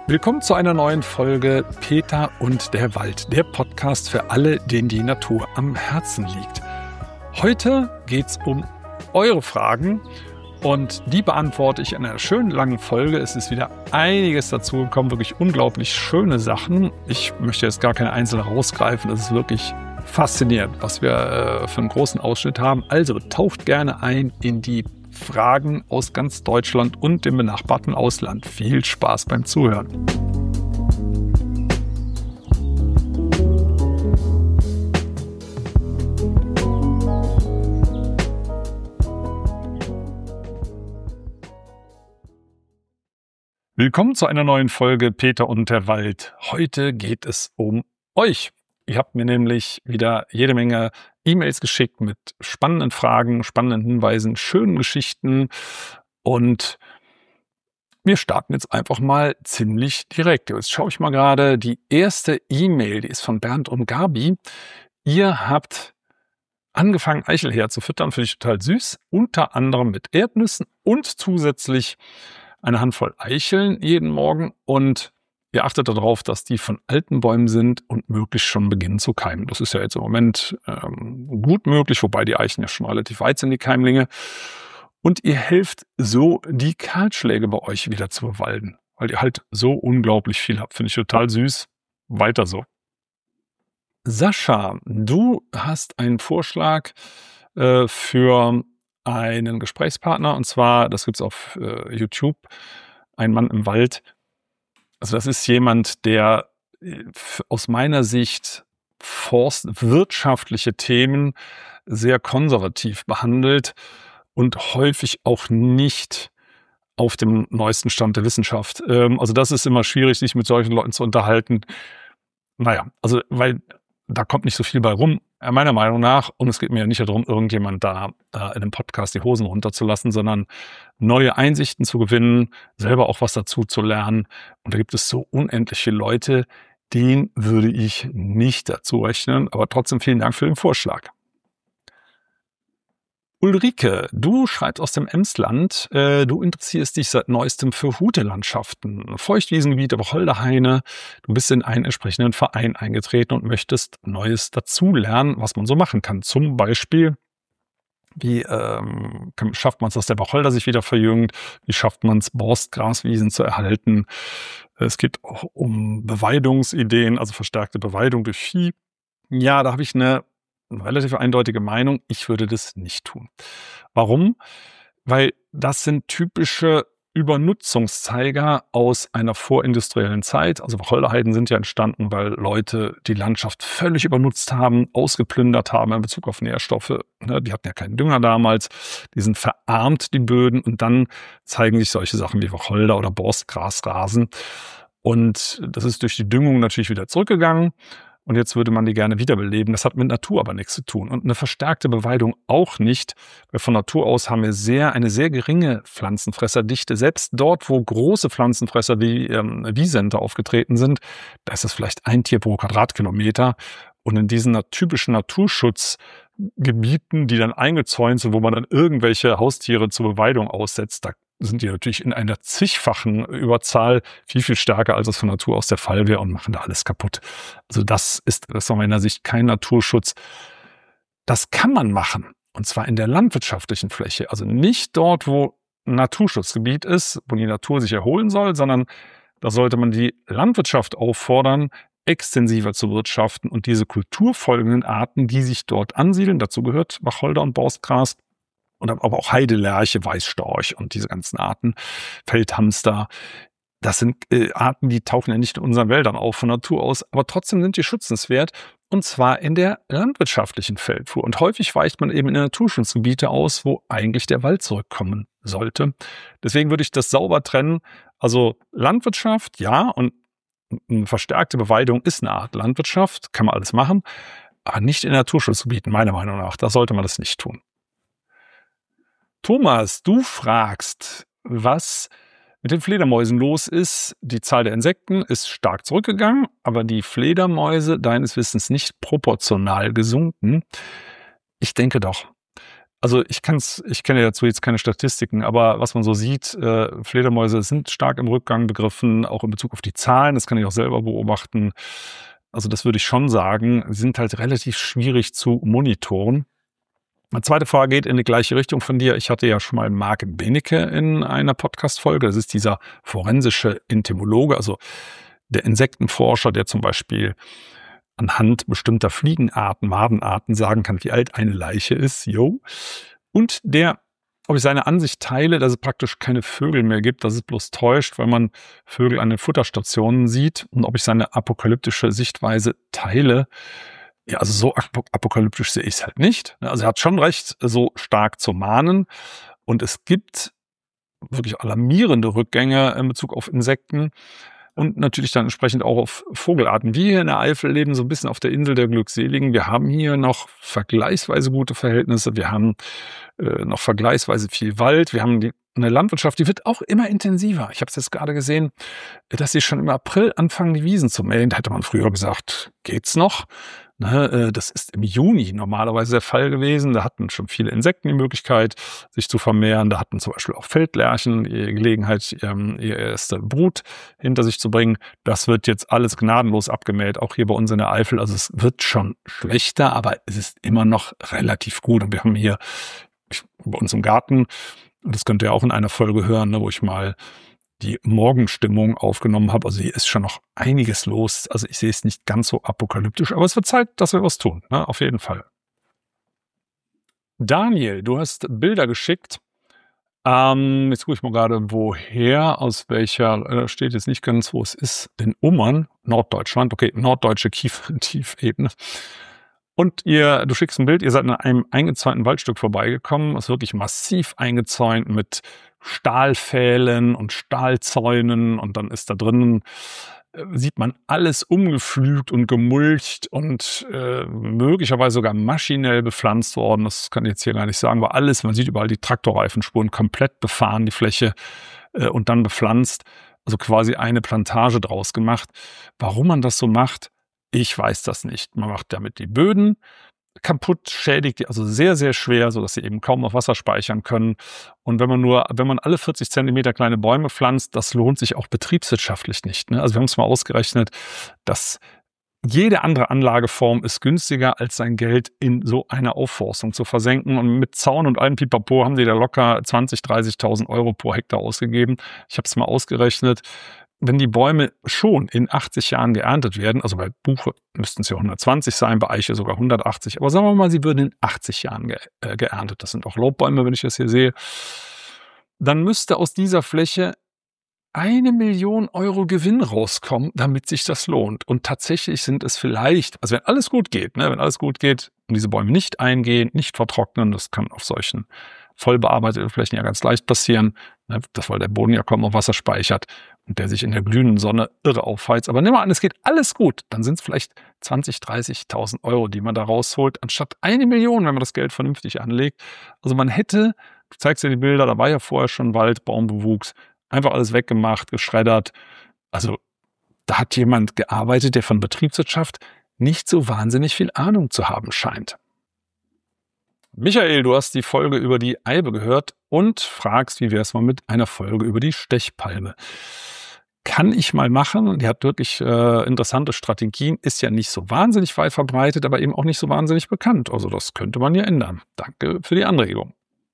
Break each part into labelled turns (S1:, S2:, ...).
S1: Willkommen zu einer neuen Folge Peter und der Wald, der Podcast für alle, denen die Natur am Herzen liegt. Heute geht es um eure Fragen und die beantworte ich in einer schönen langen Folge. Es ist wieder einiges dazu gekommen, wirklich unglaublich schöne Sachen. Ich möchte jetzt gar keine einzelne rausgreifen, das ist wirklich faszinierend, was wir für einen großen Ausschnitt haben. Also taucht gerne ein in die Fragen aus ganz Deutschland und dem benachbarten Ausland. Viel Spaß beim Zuhören. Willkommen zu einer neuen Folge Peter und der Wald. Heute geht es um euch. Ihr habt mir nämlich wieder jede Menge E-Mails geschickt mit spannenden Fragen, spannenden Hinweisen, schönen Geschichten und wir starten jetzt einfach mal ziemlich direkt. Jetzt schaue ich mal gerade, die erste E-Mail, die ist von Bernd und Gabi. Ihr habt angefangen, Eichelhäher zu füttern, finde ich total süß, unter anderem mit Erdnüssen und zusätzlich eine Handvoll Eicheln jeden Morgen und ihr achtet darauf, dass die von alten Bäumen sind und möglichst schon beginnen zu keimen. Das ist ja jetzt im Moment gut möglich, wobei die Eichen ja schon relativ weit sind, die Keimlinge. Und ihr helft so, die Kahlschläge bei euch wieder zu bewalden, weil ihr halt so unglaublich viel habt. Finde ich total süß. Weiter so. Sascha, du hast einen Vorschlag für einen Gesprächspartner und zwar, das gibt es auf YouTube, ein Mann im Wald. Also das ist jemand, der aus meiner Sicht forstwirtschaftliche Themen sehr konservativ behandelt und häufig auch nicht auf dem neuesten Stand der Wissenschaft. Also das ist immer schwierig, sich mit solchen Leuten zu unterhalten. Naja, also weil da kommt nicht so viel bei rum, meiner Meinung nach. Und es geht mir ja nicht darum, irgendjemand da in einem Podcast die Hosen runterzulassen, sondern neue Einsichten zu gewinnen, selber auch was dazu zu lernen. Und da gibt es so unendlich viele Leute, denen würde ich nicht dazu rechnen. Aber trotzdem vielen Dank für den Vorschlag. Ulrike, du schreibst aus dem Emsland, du interessierst dich seit neuestem für Hutelandschaften, Feuchtwiesengebiete, Wacholderhaine. Du bist in einen entsprechenden Verein eingetreten und möchtest Neues dazulernen, was man so machen kann. Zum Beispiel, wie schafft man es, dass der Wacholder sich wieder verjüngt? Wie schafft man es, Borstgraswiesen zu erhalten? Es geht auch um Beweidungsideen, also verstärkte Beweidung durch Vieh. Ja, da habe ich eine relativ eindeutige Meinung, ich würde das nicht tun. Warum? Weil das sind typische Übernutzungszeiger aus einer vorindustriellen Zeit. Also Wacholderheiden sind ja entstanden, weil Leute die Landschaft völlig übernutzt haben, ausgeplündert haben in Bezug auf Nährstoffe. Die hatten ja keinen Dünger damals, die sind verarmt, die Böden, und dann zeigen sich solche Sachen wie Wacholder oder Borstgrasrasen. Und das ist durch die Düngung natürlich wieder zurückgegangen. Und jetzt würde man die gerne wiederbeleben. Das hat mit Natur aber nichts zu tun. Und eine verstärkte Beweidung auch nicht. Weil von Natur aus haben wir eine sehr geringe Pflanzenfresserdichte. Selbst dort, wo große Pflanzenfresser wie Wiesente aufgetreten sind, da ist es vielleicht ein Tier pro Quadratkilometer. Und in diesen typischen Naturschutzgebieten, die dann eingezäunt sind, wo man dann irgendwelche Haustiere zur Beweidung aussetzt, da sind die natürlich in einer zigfachen Überzahl viel, viel stärker, als es von Natur aus der Fall wäre, und machen da alles kaputt. Also das ist aus meiner Sicht kein Naturschutz. Das kann man machen, und zwar in der landwirtschaftlichen Fläche. Also nicht dort, wo ein Naturschutzgebiet ist, wo die Natur sich erholen soll, sondern da sollte man die Landwirtschaft auffordern, extensiver zu wirtschaften und diese kulturfolgenden Arten, die sich dort ansiedeln, dazu gehört Wacholder und Borstgras, und aber auch Heidelerche, Weißstorch und diese ganzen Arten, Feldhamster. Das sind Arten, die tauchen ja nicht in unseren Wäldern auf von Natur aus, aber trotzdem sind die schützenswert, und zwar in der landwirtschaftlichen Feldfuhr. Und häufig weicht man eben in Naturschutzgebiete aus, wo eigentlich der Wald zurückkommen sollte. Deswegen würde ich das sauber trennen. Also Landwirtschaft, ja, und eine verstärkte Beweidung ist eine Art Landwirtschaft, kann man alles machen, aber nicht in Naturschutzgebieten, meiner Meinung nach. Da sollte man das nicht tun. Thomas, du fragst, was mit den Fledermäusen los ist. Die Zahl der Insekten ist stark zurückgegangen, aber die Fledermäuse deines Wissens nicht proportional gesunken. Ich denke doch. Also ich kenne dazu jetzt keine Statistiken, aber was man so sieht, Fledermäuse sind stark im Rückgang begriffen, auch in Bezug auf die Zahlen, das kann ich auch selber beobachten. Also das würde ich schon sagen, sind halt relativ schwierig zu monitoren. Eine zweite Frage geht in die gleiche Richtung von dir. Ich hatte ja schon mal Marc Benecke in einer Podcast-Folge. Das ist dieser forensische Entomologe, also der Insektenforscher, der zum Beispiel anhand bestimmter Fliegenarten, Madenarten sagen kann, wie alt eine Leiche ist. Jo. Und ob ich seine Ansicht teile, dass es praktisch keine Vögel mehr gibt, dass es bloß täuscht, weil man Vögel an den Futterstationen sieht. Und ob ich seine apokalyptische Sichtweise teile. Ja, also so apokalyptisch sehe ich es halt nicht. Also er hat schon recht, so stark zu mahnen. Und es gibt wirklich alarmierende Rückgänge in Bezug auf Insekten und natürlich dann entsprechend auch auf Vogelarten. Wir hier in der Eifel leben so ein bisschen auf der Insel der Glückseligen. Wir haben hier noch vergleichsweise gute Verhältnisse. Wir haben noch vergleichsweise viel Wald. Wir haben eine Landwirtschaft, die wird auch immer intensiver. Ich habe es jetzt gerade gesehen, dass sie schon im April anfangen, die Wiesen zu mähen. Da hätte man früher gesagt, geht's noch? Das ist im Juni normalerweise der Fall gewesen. Da hatten schon viele Insekten die Möglichkeit, sich zu vermehren. Da hatten zum Beispiel auch Feldlerchen die Gelegenheit, ihre erste Brut hinter sich zu bringen. Das wird jetzt alles gnadenlos abgemäht, auch hier bei uns in der Eifel. Also es wird schon schlechter, aber es ist immer noch relativ gut. Und wir haben hier bei uns im Garten, das könnt ihr auch in einer Folge hören, wo ich mal die Morgenstimmung aufgenommen habe. Also hier ist schon noch einiges los. Also ich sehe es nicht ganz so apokalyptisch, aber es wird Zeit, dass wir was tun, ne? Auf jeden Fall. Daniel, du hast Bilder geschickt. Jetzt gucke ich mal gerade, woher, aus welcher, steht jetzt nicht ganz, wo es ist. In Ummern, Norddeutschland. Okay, norddeutsche Tiefebene. Und du schickst ein Bild, ihr seid an einem eingezäunten Waldstück vorbeigekommen. Ist wirklich massiv eingezäunt mit Stahlpfählen und Stahlzäunen. Und dann ist da drinnen, sieht man alles umgepflügt und gemulcht und möglicherweise sogar maschinell bepflanzt worden. Das kann ich jetzt hier gar nicht sagen, aber alles, man sieht überall die Traktorreifenspuren, komplett befahren, die Fläche und dann bepflanzt. Also quasi eine Plantage draus gemacht. Warum man das so macht, ich weiß das nicht. Man macht damit die Böden kaputt, schädigt die also sehr, sehr schwer, sodass sie eben kaum noch Wasser speichern können. Und wenn man alle 40 Zentimeter kleine Bäume pflanzt, das lohnt sich auch betriebswirtschaftlich nicht, ne? Also wir haben es mal ausgerechnet, dass jede andere Anlageform ist günstiger, als sein Geld in so eine Aufforstung zu versenken. Und mit Zaun und allem Pipapo haben die da locker 20.000, 30.000 Euro pro Hektar ausgegeben. Ich habe es mal ausgerechnet. Wenn die Bäume schon in 80 Jahren geerntet werden, also bei Buche müssten es ja 120 sein, bei Eiche sogar 180, aber sagen wir mal, sie würden in 80 Jahren geerntet, das sind auch Laubbäume, wenn ich das hier sehe, dann müsste aus dieser Fläche 1 Million Euro Gewinn rauskommen, damit sich das lohnt. Und tatsächlich sind es vielleicht, also wenn alles gut geht, ne, wenn alles gut geht und diese Bäume nicht eingehen, nicht vertrocknen, das kann auf solchen voll bearbeiteten Flächen ja ganz leicht passieren, ne, das, weil der Boden ja kaum noch Wasser speichert und der sich in der glühenden Sonne irre aufheizt. Aber nimm mal an, es geht alles gut, dann sind es vielleicht 20.000, 30.000 Euro, die man da rausholt, anstatt 1 Million, wenn man das Geld vernünftig anlegt. Also man hätte, du zeigst dir die Bilder, da war ja vorher schon Wald, Baumbewuchs, einfach alles weggemacht, geschreddert. Also da hat jemand gearbeitet, der von Betriebswirtschaft nicht so wahnsinnig viel Ahnung zu haben scheint. Michael, du hast die Folge über die Eibe gehört und fragst, wie wäre es mal mit einer Folge über die Stechpalme? Kann ich mal machen. Die hat wirklich interessante Strategien, ist ja nicht so wahnsinnig weit verbreitet, aber eben auch nicht so wahnsinnig bekannt. Also das könnte man ja ändern. Danke für die Anregung.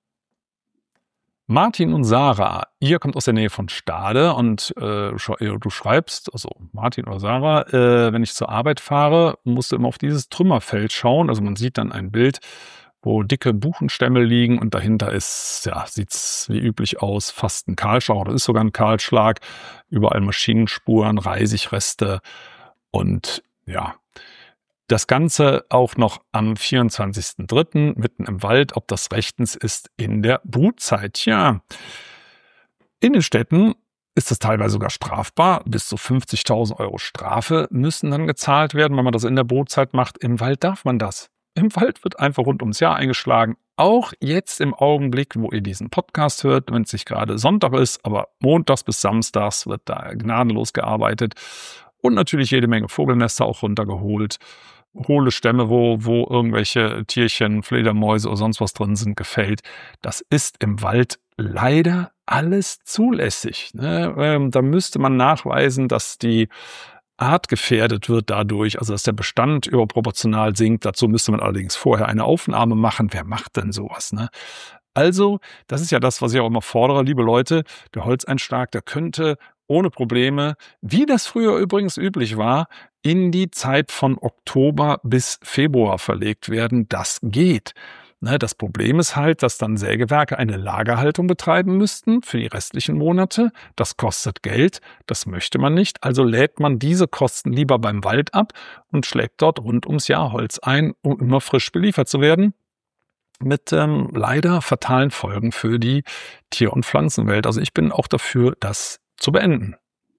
S1: Martin und Sarah, ihr kommt aus der Nähe von Stade und du schreibst, also Martin oder Sarah, wenn ich zur Arbeit fahre, musst du immer auf dieses Trümmerfeld schauen. Also man sieht dann ein Bild, wo dicke Buchenstämme liegen und dahinter ist, ja, sieht's wie üblich aus, fast ein Kahlschlag oder ist sogar ein Kahlschlag, überall Maschinenspuren, Reisigreste und ja, das Ganze auch noch am 24.03. mitten im Wald, ob das rechtens ist in der Brutzeit. Tja, in den Städten ist das teilweise sogar strafbar. Bis zu 50.000 Euro Strafe müssen dann gezahlt werden, wenn man das in der Brutzeit macht. Im Wald darf man das. Im Wald wird einfach rund ums Jahr eingeschlagen. Auch jetzt im Augenblick, wo ihr diesen Podcast hört, wenn es nicht gerade Sonntag ist, aber montags bis samstags wird da gnadenlos gearbeitet und natürlich jede Menge Vogelnester auch runtergeholt. hohle Stämme, wo irgendwelche Tierchen, Fledermäuse oder sonst was drin sind, gefällt. Das ist im Wald leider alles zulässig, ne? Da müsste man nachweisen, dass die Art gefährdet wird dadurch, also dass der Bestand überproportional sinkt. Dazu müsste man allerdings vorher eine Aufnahme machen. Wer macht denn sowas, ne? Also, das ist ja das, was ich auch immer fordere, liebe Leute, der Holzeinschlag, der könnte ohne Probleme, wie das früher übrigens üblich war, in die Zeit von Oktober bis Februar verlegt werden. Das geht. Ne, das Problem ist halt, dass dann Sägewerke eine Lagerhaltung betreiben müssten für die restlichen Monate. Das kostet Geld, das möchte man nicht. Also lädt man diese Kosten lieber beim Wald ab und schlägt dort rund ums Jahr Holz ein, um immer frisch beliefert zu werden. Mit leider fatalen Folgen für die Tier- und Pflanzenwelt. Also ich bin auch dafür, das zu beenden.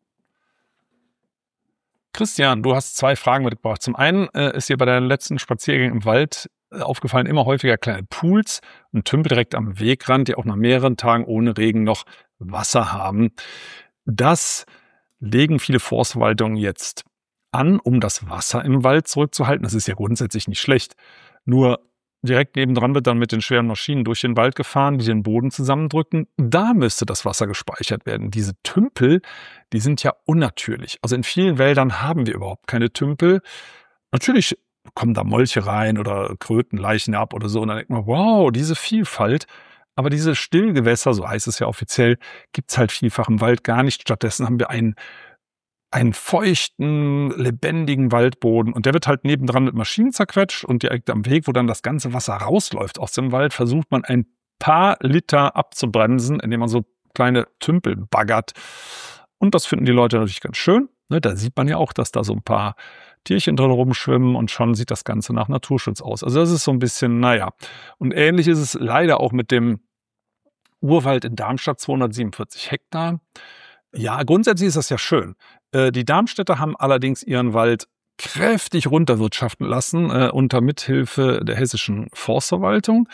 S1: Christian, du hast 2 Fragen mitgebracht. Zum einen ist dir bei deinen letzten Spaziergängen im Wald aufgefallen, immer häufiger kleine Pools und Tümpel direkt am Wegrand, die auch nach mehreren Tagen ohne Regen noch Wasser haben. Das legen viele Forstverwaltungen jetzt an, um das Wasser im Wald zurückzuhalten. Das ist ja grundsätzlich nicht schlecht. Nur direkt nebendran wird dann mit den schweren Maschinen durch den Wald gefahren, die den Boden zusammendrücken. Da müsste das Wasser gespeichert werden. Diese Tümpel, die sind ja unnatürlich. Also in vielen Wäldern haben wir überhaupt keine Tümpel. Natürlich kommen da Molche rein oder Krötenleichen ab oder so. Und dann denkt man, wow, diese Vielfalt. Aber diese Stillgewässer, so heißt es ja offiziell, gibt's halt vielfach im Wald gar nicht. Stattdessen haben wir einen feuchten, lebendigen Waldboden und der wird halt nebendran mit Maschinen zerquetscht und direkt am Weg, wo dann das ganze Wasser rausläuft aus dem Wald, versucht man ein paar Liter abzubremsen, indem man so kleine Tümpel baggert. Und das finden die Leute natürlich ganz schön. Ne, da sieht man ja auch, dass da so ein paar Tierchen drin rumschwimmen und schon sieht das Ganze nach Naturschutz aus. Also das ist so ein bisschen, naja. Und ähnlich ist es leider auch mit dem Urwald in Darmstadt, 247 Hektar. Ja, grundsätzlich ist das ja schön. Die Darmstädter haben allerdings ihren Wald kräftig runterwirtschaften lassen, unter Mithilfe der hessischen Forstverwaltung.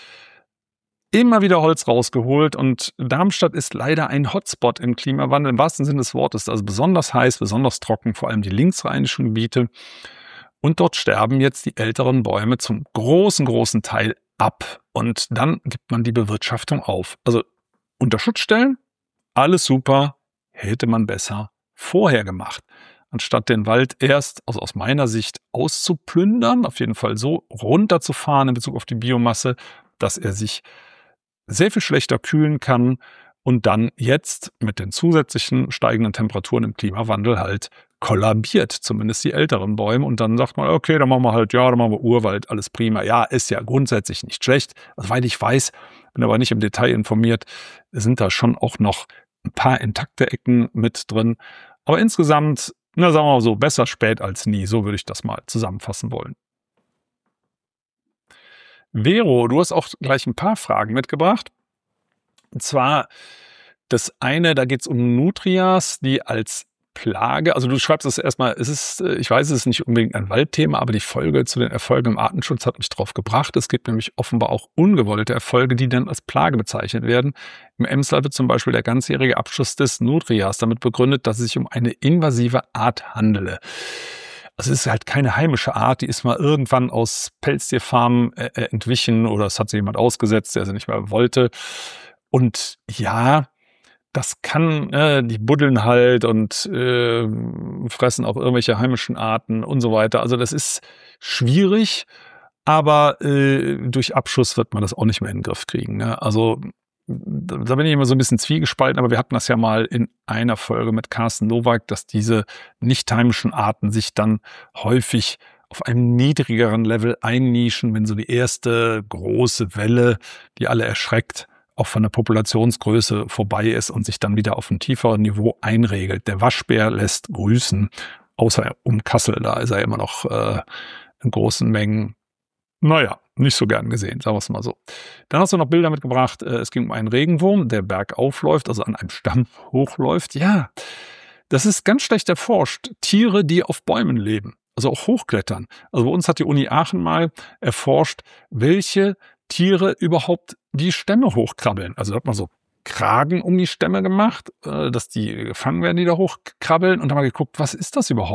S1: Immer wieder Holz rausgeholt und Darmstadt ist leider ein Hotspot im Klimawandel, im wahrsten Sinne des Wortes. Also besonders heiß, besonders trocken, vor allem die linksrheinischen Gebiete. Und dort sterben jetzt die älteren Bäume zum großen Teil ab. Und dann gibt man die Bewirtschaftung auf. Also unter Schutz stellen, alles super, hätte man besser vorher gemacht. Anstatt den Wald erst, also aus meiner Sicht, auszuplündern, auf jeden Fall so runterzufahren in Bezug auf die Biomasse, dass er sich sehr viel schlechter kühlen kann und dann jetzt mit den zusätzlichen steigenden Temperaturen im Klimawandel halt kollabiert, zumindest die älteren Bäume. Und dann sagt man, okay, dann machen wir halt, ja, dann machen wir Urwald, alles prima. Ja, ist ja grundsätzlich nicht schlecht. Also, weil ich weiß, bin aber nicht im Detail informiert, sind da schon auch noch ein paar intakte Ecken mit drin. Aber insgesamt, na, sagen wir mal so, besser spät als nie. So würde ich das mal zusammenfassen wollen. Vero, du hast auch gleich ein paar Fragen mitgebracht. Und zwar das eine, da geht es um Nutrias, die als Plage, also du schreibst es erstmal, es ist, ich weiß, es ist nicht unbedingt ein Waldthema, aber die Folge zu den Erfolgen im Artenschutz hat mich drauf gebracht. Es gibt nämlich offenbar auch ungewollte Erfolge, die dann als Plage bezeichnet werden. Im Emsland wird zum Beispiel der ganzjährige Abschuss des Nutrias damit begründet, dass es sich um eine invasive Art handele. Also es ist halt keine heimische Art, die ist mal irgendwann aus Pelztierfarmen entwichen oder es hat sie jemand ausgesetzt, der sie nicht mehr wollte. Und ja, das kann, die buddeln halt und fressen auch irgendwelche heimischen Arten und so weiter. Also das ist schwierig, aber durch Abschuss wird man das auch nicht mehr in den Griff kriegen. Ne? Also da bin ich immer so ein bisschen zwiegespalten, aber wir hatten das ja mal in einer Folge mit Carsten Nowak, dass diese nicht heimischen Arten sich dann häufig auf einem niedrigeren Level einnischen, wenn so die erste große Welle, die alle erschreckt, auch von der Populationsgröße vorbei ist und sich dann wieder auf ein tieferes Niveau einregelt. Der Waschbär lässt grüßen, außer um Kassel, da ist er immer noch in großen Mengen, naja, nicht so gern gesehen, sagen wir es mal so. Dann hast du noch Bilder mitgebracht, es ging um einen Regenwurm, der bergauf läuft, also an einem Stamm hochläuft. Ja, das ist ganz schlecht erforscht. Tiere, die auf Bäumen leben, also auch hochklettern. Also bei uns hat die Uni Aachen mal erforscht, welche Tiere überhaupt die Stämme hochkrabbeln. Also da hat man so Kragen um die Stämme gemacht, dass die gefangen werden, die da hochkrabbeln. Und dann mal geguckt, was ist das überhaupt?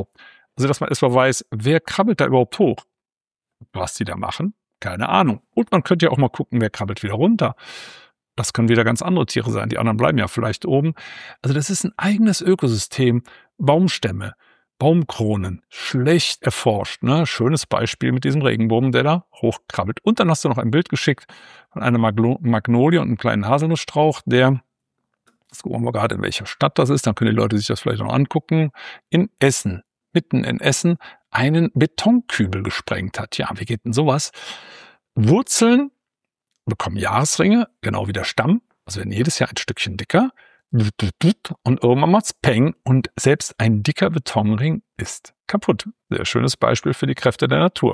S1: Also, dass man erstmal weiß, wer krabbelt da überhaupt hoch? Was die da machen? Keine Ahnung. Und man könnte ja auch mal gucken, wer krabbelt wieder runter. Das können wieder ganz andere Tiere sein. Die anderen bleiben ja vielleicht oben. Also das ist ein eigenes Ökosystem. Baumstämme, Baumkronen, schlecht erforscht. Ne? Schönes Beispiel mit diesem Regenbogen, der da hochkrabbelt. Und dann hast du noch ein Bild geschickt von einer Magnolie und einem kleinen Haselnussstrauch, der, jetzt gucken wir mal gerade, in welcher Stadt das ist, dann können die Leute sich das vielleicht noch angucken, in Essen, mitten in Essen, einen Betonkübel gesprengt hat. Ja, wie geht denn sowas? Wurzeln bekommen Jahresringe, genau wie der Stamm, also werden jedes Jahr ein Stückchen dicker. Und irgendwann macht's Peng und selbst ein dicker Betonring ist kaputt. Sehr schönes Beispiel für die Kräfte der Natur.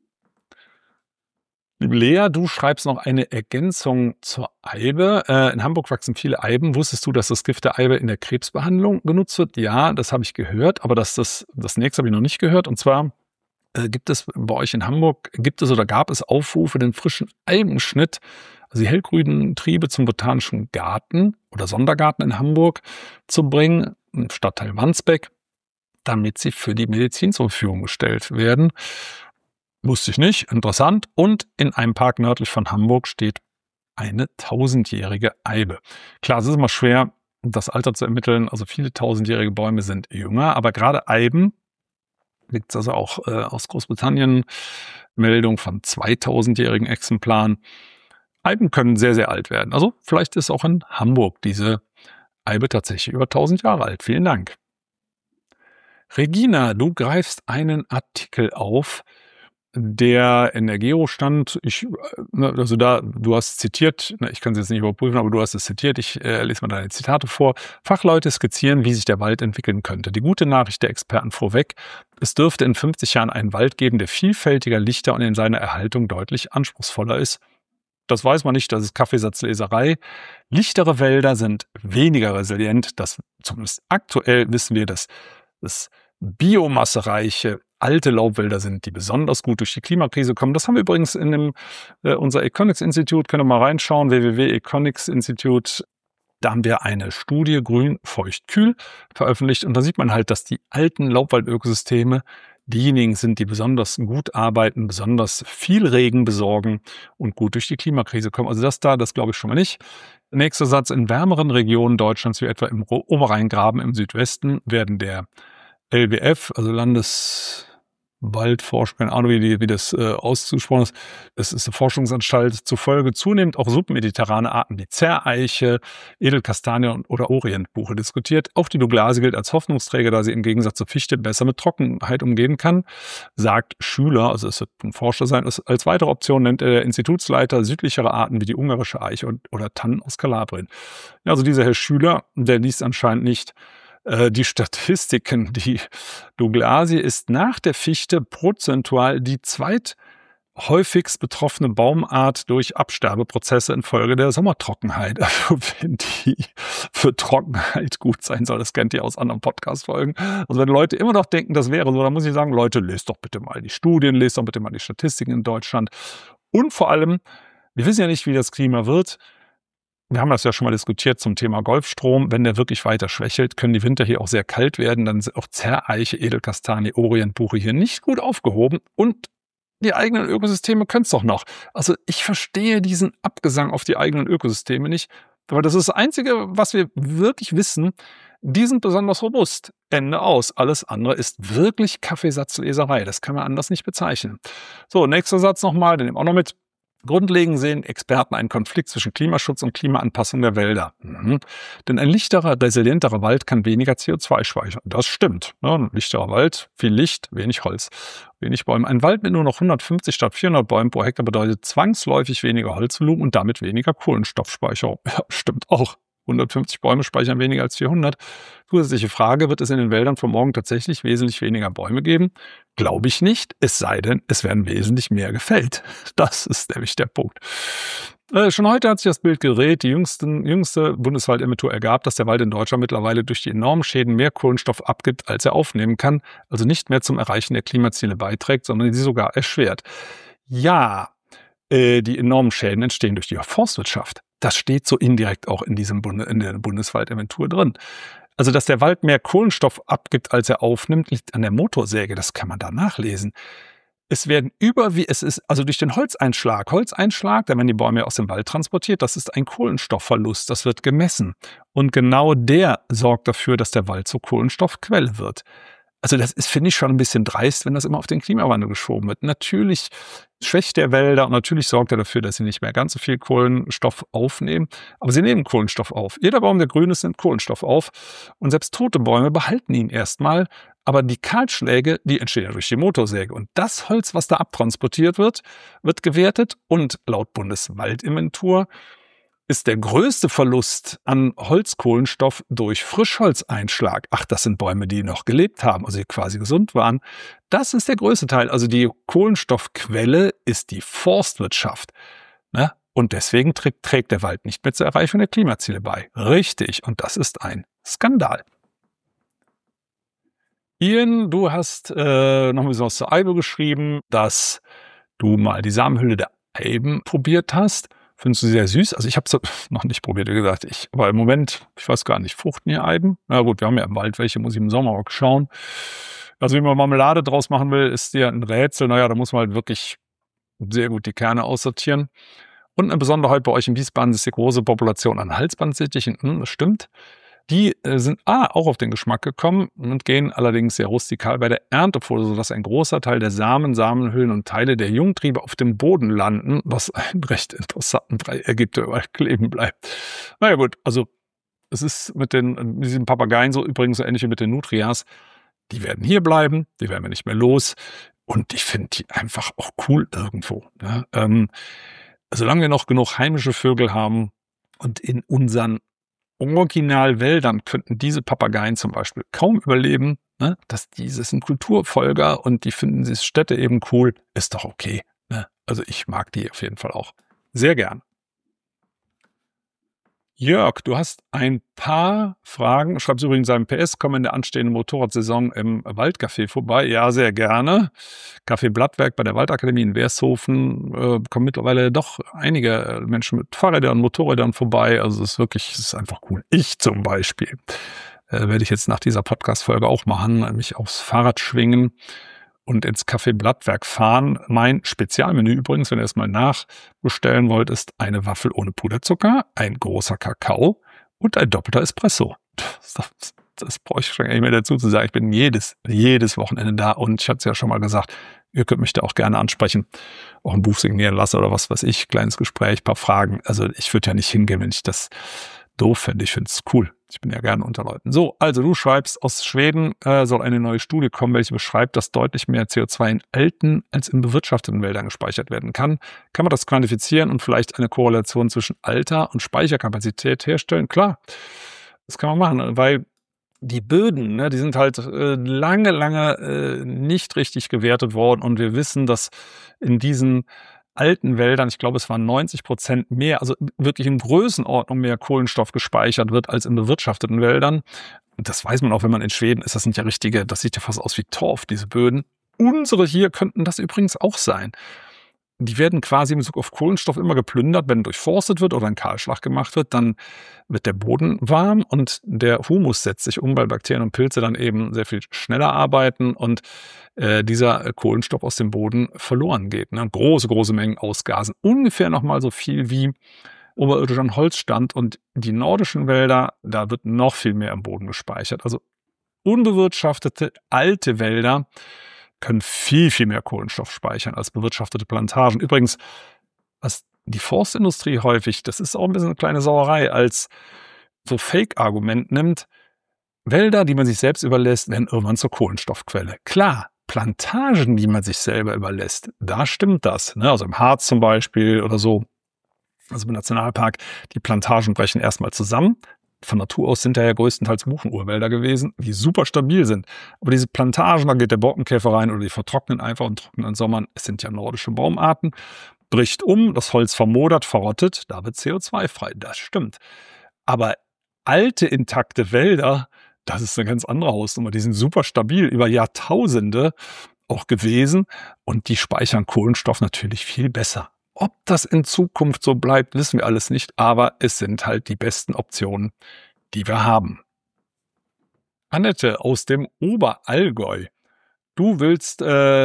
S1: Liebe Lea, du schreibst noch eine Ergänzung zur Eibe. In Hamburg wachsen viele Eiben. Wusstest du, dass das Gift der Eibe in der Krebsbehandlung genutzt wird? Ja, das habe ich gehört, aber das nächste habe ich noch nicht gehört. Und zwar gibt es bei euch in Hamburg, gab es Aufrufe, den frischen Eibenschnitt, also die hellgrünen Triebe zum Botanischen Garten oder Sondergarten in Hamburg zu bringen, im Stadtteil Wandsbek, damit sie für die Medizin zur Verfügung gestellt werden. Wusste ich nicht, interessant. Und in einem Park nördlich von Hamburg steht eine 1000-jährige Eibe. Klar, es ist immer schwer, das Alter zu ermitteln. Also viele 1000-jährige Bäume sind jünger, aber gerade Eiben, gibt es also auch aus Großbritannien Meldung von 2000-jährigen Exemplaren. Eiben können sehr, sehr alt werden. Also vielleicht ist auch in Hamburg diese Eibe tatsächlich über 1000 Jahre alt. Vielen Dank. Regina, du greifst einen Artikel auf, der in der Geo stand. Du hast zitiert, ich kann es jetzt nicht überprüfen, aber du hast es zitiert. Ich lese mal deine Zitate vor. Fachleute skizzieren, wie sich der Wald entwickeln könnte. Die gute Nachricht der Experten vorweg: Es dürfte in 50 Jahren einen Wald geben, der vielfältiger, lichter und in seiner Erhaltung deutlich anspruchsvoller ist. Das weiß man nicht, das ist Kaffeesatzleserei. Lichtere Wälder sind weniger resilient. Das, zumindest aktuell wissen wir, dass das biomassereiche alte Laubwälder sind, die besonders gut durch die Klimakrise kommen. Das haben wir übrigens in unser Econics-Institut, könnt ihr mal reinschauen, www.econics-Institut. Da haben wir eine Studie Grün, Feucht, Kühl veröffentlicht. Und da sieht man halt, dass die alten Laubwaldökosysteme diejenigen sind, die besonders gut arbeiten, besonders viel Regen besorgen und gut durch die Klimakrise kommen. Also das glaube ich schon mal nicht. Nächster Satz: In wärmeren Regionen Deutschlands, wie etwa im Oberrheingraben im Südwesten, werden der LWF, also Landeswaldforschung, keine Ahnung, wie das auszusprechen ist. Das ist eine Forschungsanstalt, zufolge zunehmend auch submediterrane Arten wie Zerreiche, Edelkastanie oder Orientbuche diskutiert. Auch die Douglasie gilt als Hoffnungsträger, da sie im Gegensatz zur Fichte besser mit Trockenheit umgehen kann, sagt Schüler, also es wird ein Forscher sein. Als weitere Option nennt der Institutsleiter südlichere Arten wie die ungarische Eiche oder Tannen aus Kalabrien. Ja, also dieser Herr Schüler, der liest anscheinend nicht die Statistiken. Die Douglasie ist nach der Fichte prozentual die zweithäufigst betroffene Baumart durch Absterbeprozesse infolge der Sommertrockenheit. Also wenn die für Trockenheit gut sein soll, das kennt ihr aus anderen Podcast-Folgen. Also wenn Leute immer noch denken, das wäre so, dann muss ich sagen, Leute, lest doch bitte mal die Studien, lest doch bitte mal die Statistiken in Deutschland. Und vor allem, wir wissen ja nicht, wie das Klima wird. Wir haben das ja schon mal diskutiert zum Thema Golfstrom. Wenn der wirklich weiter schwächelt, können die Winter hier auch sehr kalt werden. Dann sind auch Zerreiche, Edelkastanie, Orientbuche hier nicht gut aufgehoben. Und die eigenen Ökosysteme können es doch noch. Also ich verstehe diesen Abgesang auf die eigenen Ökosysteme nicht. Aber das ist das Einzige, was wir wirklich wissen. Die sind besonders robust. Ende aus. Alles andere ist wirklich Kaffeesatzleserei. Das kann man anders nicht bezeichnen. So, nächster Satz nochmal, den nehmen wir auch noch mit. Grundlegend sehen Experten einen Konflikt zwischen Klimaschutz und Klimaanpassung der Wälder. Denn ein lichterer, resilienterer Wald kann weniger CO2 speichern. Das stimmt. Ein lichterer Wald, viel Licht, wenig Holz, wenig Bäume. Ein Wald mit nur noch 150 statt 400 Bäumen pro Hektar bedeutet zwangsläufig weniger Holzvolumen und damit weniger Kohlenstoffspeicherung. Ja, stimmt auch. 150 Bäume speichern weniger als 400. Zusätzliche Frage: Wird es in den Wäldern von morgen tatsächlich wesentlich weniger Bäume geben? Glaube ich nicht, es sei denn, es werden wesentlich mehr gefällt. Das ist nämlich der Punkt. Schon heute hat sich das Bild gedreht. Die jüngste Bundeswaldermittlung ergab, dass der Wald in Deutschland mittlerweile durch die enormen Schäden mehr Kohlenstoff abgibt, als er aufnehmen kann. Also nicht mehr zum Erreichen der Klimaziele beiträgt, sondern sie sogar erschwert. Ja, die enormen Schäden entstehen durch die Forstwirtschaft. Das steht so indirekt auch in der Bundeswaldinventur drin. Also, dass der Wald mehr Kohlenstoff abgibt, als er aufnimmt, liegt an der Motorsäge. Das kann man da nachlesen. Es ist also durch den Holzeinschlag, da werden die Bäume aus dem Wald transportiert, das ist ein Kohlenstoffverlust, das wird gemessen. Und genau der sorgt dafür, dass der Wald zur Kohlenstoffquelle wird. Also das ist, finde ich, schon ein bisschen dreist, wenn das immer auf den Klimawandel geschoben wird. Natürlich schwächt der Wälder und natürlich sorgt er dafür, dass sie nicht mehr ganz so viel Kohlenstoff aufnehmen. Aber sie nehmen Kohlenstoff auf. Jeder Baum, der grün ist, nimmt Kohlenstoff auf. Und selbst tote Bäume behalten ihn erstmal. Aber die Kahlschläge, die entstehen ja durch die Motorsäge. Und das Holz, was da abtransportiert wird, wird gewertet. Und laut Bundeswaldinventur ist der größte Verlust an Holzkohlenstoff durch Frischholzeinschlag. Ach, das sind Bäume, die noch gelebt haben, also die quasi gesund waren. Das ist der größte Teil. Also die Kohlenstoffquelle ist die Forstwirtschaft. Ne? Und deswegen trägt der Wald nicht mehr zur Erreichung der Klimaziele bei. Richtig. Und das ist ein Skandal. Ian, du hast noch ein bisschen was zur Eibe geschrieben, dass du mal die Samenhülle der Eiben probiert hast. Findest du sehr süß? Also ich habe es noch nicht probiert, wie gesagt. Aber im Moment, ich weiß gar nicht, fruchten hier Eiben? Na gut, wir haben ja im Wald welche, muss ich im Sommer auch schauen. Also wie man Marmelade draus machen will, ist ja ein Rätsel. Naja, da muss man halt wirklich sehr gut die Kerne aussortieren. Und eine Besonderheit bei euch in Wiesbaden ist die große Population an Halsbandsittichen. Das stimmt. Die sind auch auf den Geschmack gekommen und gehen allerdings sehr rustikal bei der Ernte vor, sodass ein großer Teil der Samenhüllen und Teile der Jungtriebe auf dem Boden landen, was einen recht interessanten Brei ergibt, der überall kleben bleibt. Naja gut, also es ist mit diesen Papageien so übrigens so ähnlich wie mit den Nutrias. Die werden hier bleiben, die werden wir nicht mehr los. Und ich finde die einfach auch cool irgendwo. Ne? Solange wir noch genug heimische Vögel haben und in unseren Originalwäldern könnten diese Papageien zum Beispiel kaum überleben. Ne? Das sind Kulturfolger und die finden diese Städte eben cool. Ist doch okay. Ne? Also ich mag die auf jeden Fall auch sehr gern. Jörg, du hast ein paar Fragen. Schreibst übrigens einen PS, komm in der anstehenden Motorradsaison im Waldcafé vorbei. Ja, sehr gerne. Café Blattwerk bei der Waldakademie in Wershofen. Kommen mittlerweile doch einige Menschen mit Fahrrädern und Motorrädern vorbei. Also es ist einfach cool. Ich zum Beispiel werde ich jetzt nach dieser Podcast-Folge auch machen, mich aufs Fahrrad schwingen und ins Café Blattwerk fahren. Mein Spezialmenü übrigens, wenn ihr es mal nachbestellen wollt, ist eine Waffel ohne Puderzucker, ein großer Kakao und ein doppelter Espresso. Das brauche ich schon gar nicht mehr dazu zu sagen. Ich bin jedes Wochenende da und ich hatte es ja schon mal gesagt, ihr könnt mich da auch gerne ansprechen, auch ein Buch signieren lassen oder was weiß ich, kleines Gespräch, paar Fragen. Also ich würde ja nicht hingehen, wenn ich das doof fände. Ich finde es cool. Ich bin ja gerne unter Leuten. So, also du schreibst, aus Schweden soll eine neue Studie kommen, welche beschreibt, dass deutlich mehr CO2 in alten als in bewirtschafteten Wäldern gespeichert werden kann. Kann man das quantifizieren und vielleicht eine Korrelation zwischen Alter und Speicherkapazität herstellen? Klar, das kann man machen, weil die Böden, ne, die sind halt lange nicht richtig gewertet worden und wir wissen, dass in diesen alten Wäldern, ich glaube, es waren 90% mehr, also wirklich in Größenordnung mehr Kohlenstoff gespeichert wird als in bewirtschafteten Wäldern. Und das weiß man auch, wenn man in Schweden ist, das sind ja richtige, das sieht ja fast aus wie Torf, diese Böden. Unsere hier könnten das übrigens auch sein. Die werden quasi in Bezug auf Kohlenstoff immer geplündert, wenn durchforstet wird oder ein Kahlschlag gemacht wird, dann wird der Boden warm und der Humus setzt sich um, weil Bakterien und Pilze dann eben sehr viel schneller arbeiten und dieser Kohlenstoff aus dem Boden verloren geht. Ne? Große Mengen ausgasen. Ungefähr nochmal so viel wie oberirdisch an Holzstand und die nordischen Wälder, da wird noch viel mehr im Boden gespeichert. Also unbewirtschaftete alte Wälder können viel mehr Kohlenstoff speichern als bewirtschaftete Plantagen. Übrigens, was die Forstindustrie häufig, das ist auch ein bisschen eine kleine Sauerei, als so Fake-Argument nimmt, Wälder, die man sich selbst überlässt, werden irgendwann zur Kohlenstoffquelle. Klar, Plantagen, die man sich selber überlässt, da stimmt das. Ne? Also im Harz zum Beispiel oder so, also im Nationalpark, die Plantagen brechen erstmal zusammen. Von Natur aus sind da ja größtenteils Buchenurwälder gewesen, die super stabil sind. Aber diese Plantagen, da geht der Borkenkäfer rein oder die vertrocknen einfach und trocknen in Sommern. Es sind ja nordische Baumarten. Bricht das Holz vermodert, verrottet, da wird CO2 frei. Das stimmt. Aber alte, intakte Wälder, das ist eine ganz andere Hausnummer. Die sind super stabil über Jahrtausende auch gewesen und die speichern Kohlenstoff natürlich viel besser. Ob das in Zukunft so bleibt, wissen wir alles nicht, aber es sind halt die besten Optionen, die wir haben. Annette aus dem Oberallgäu. Du willst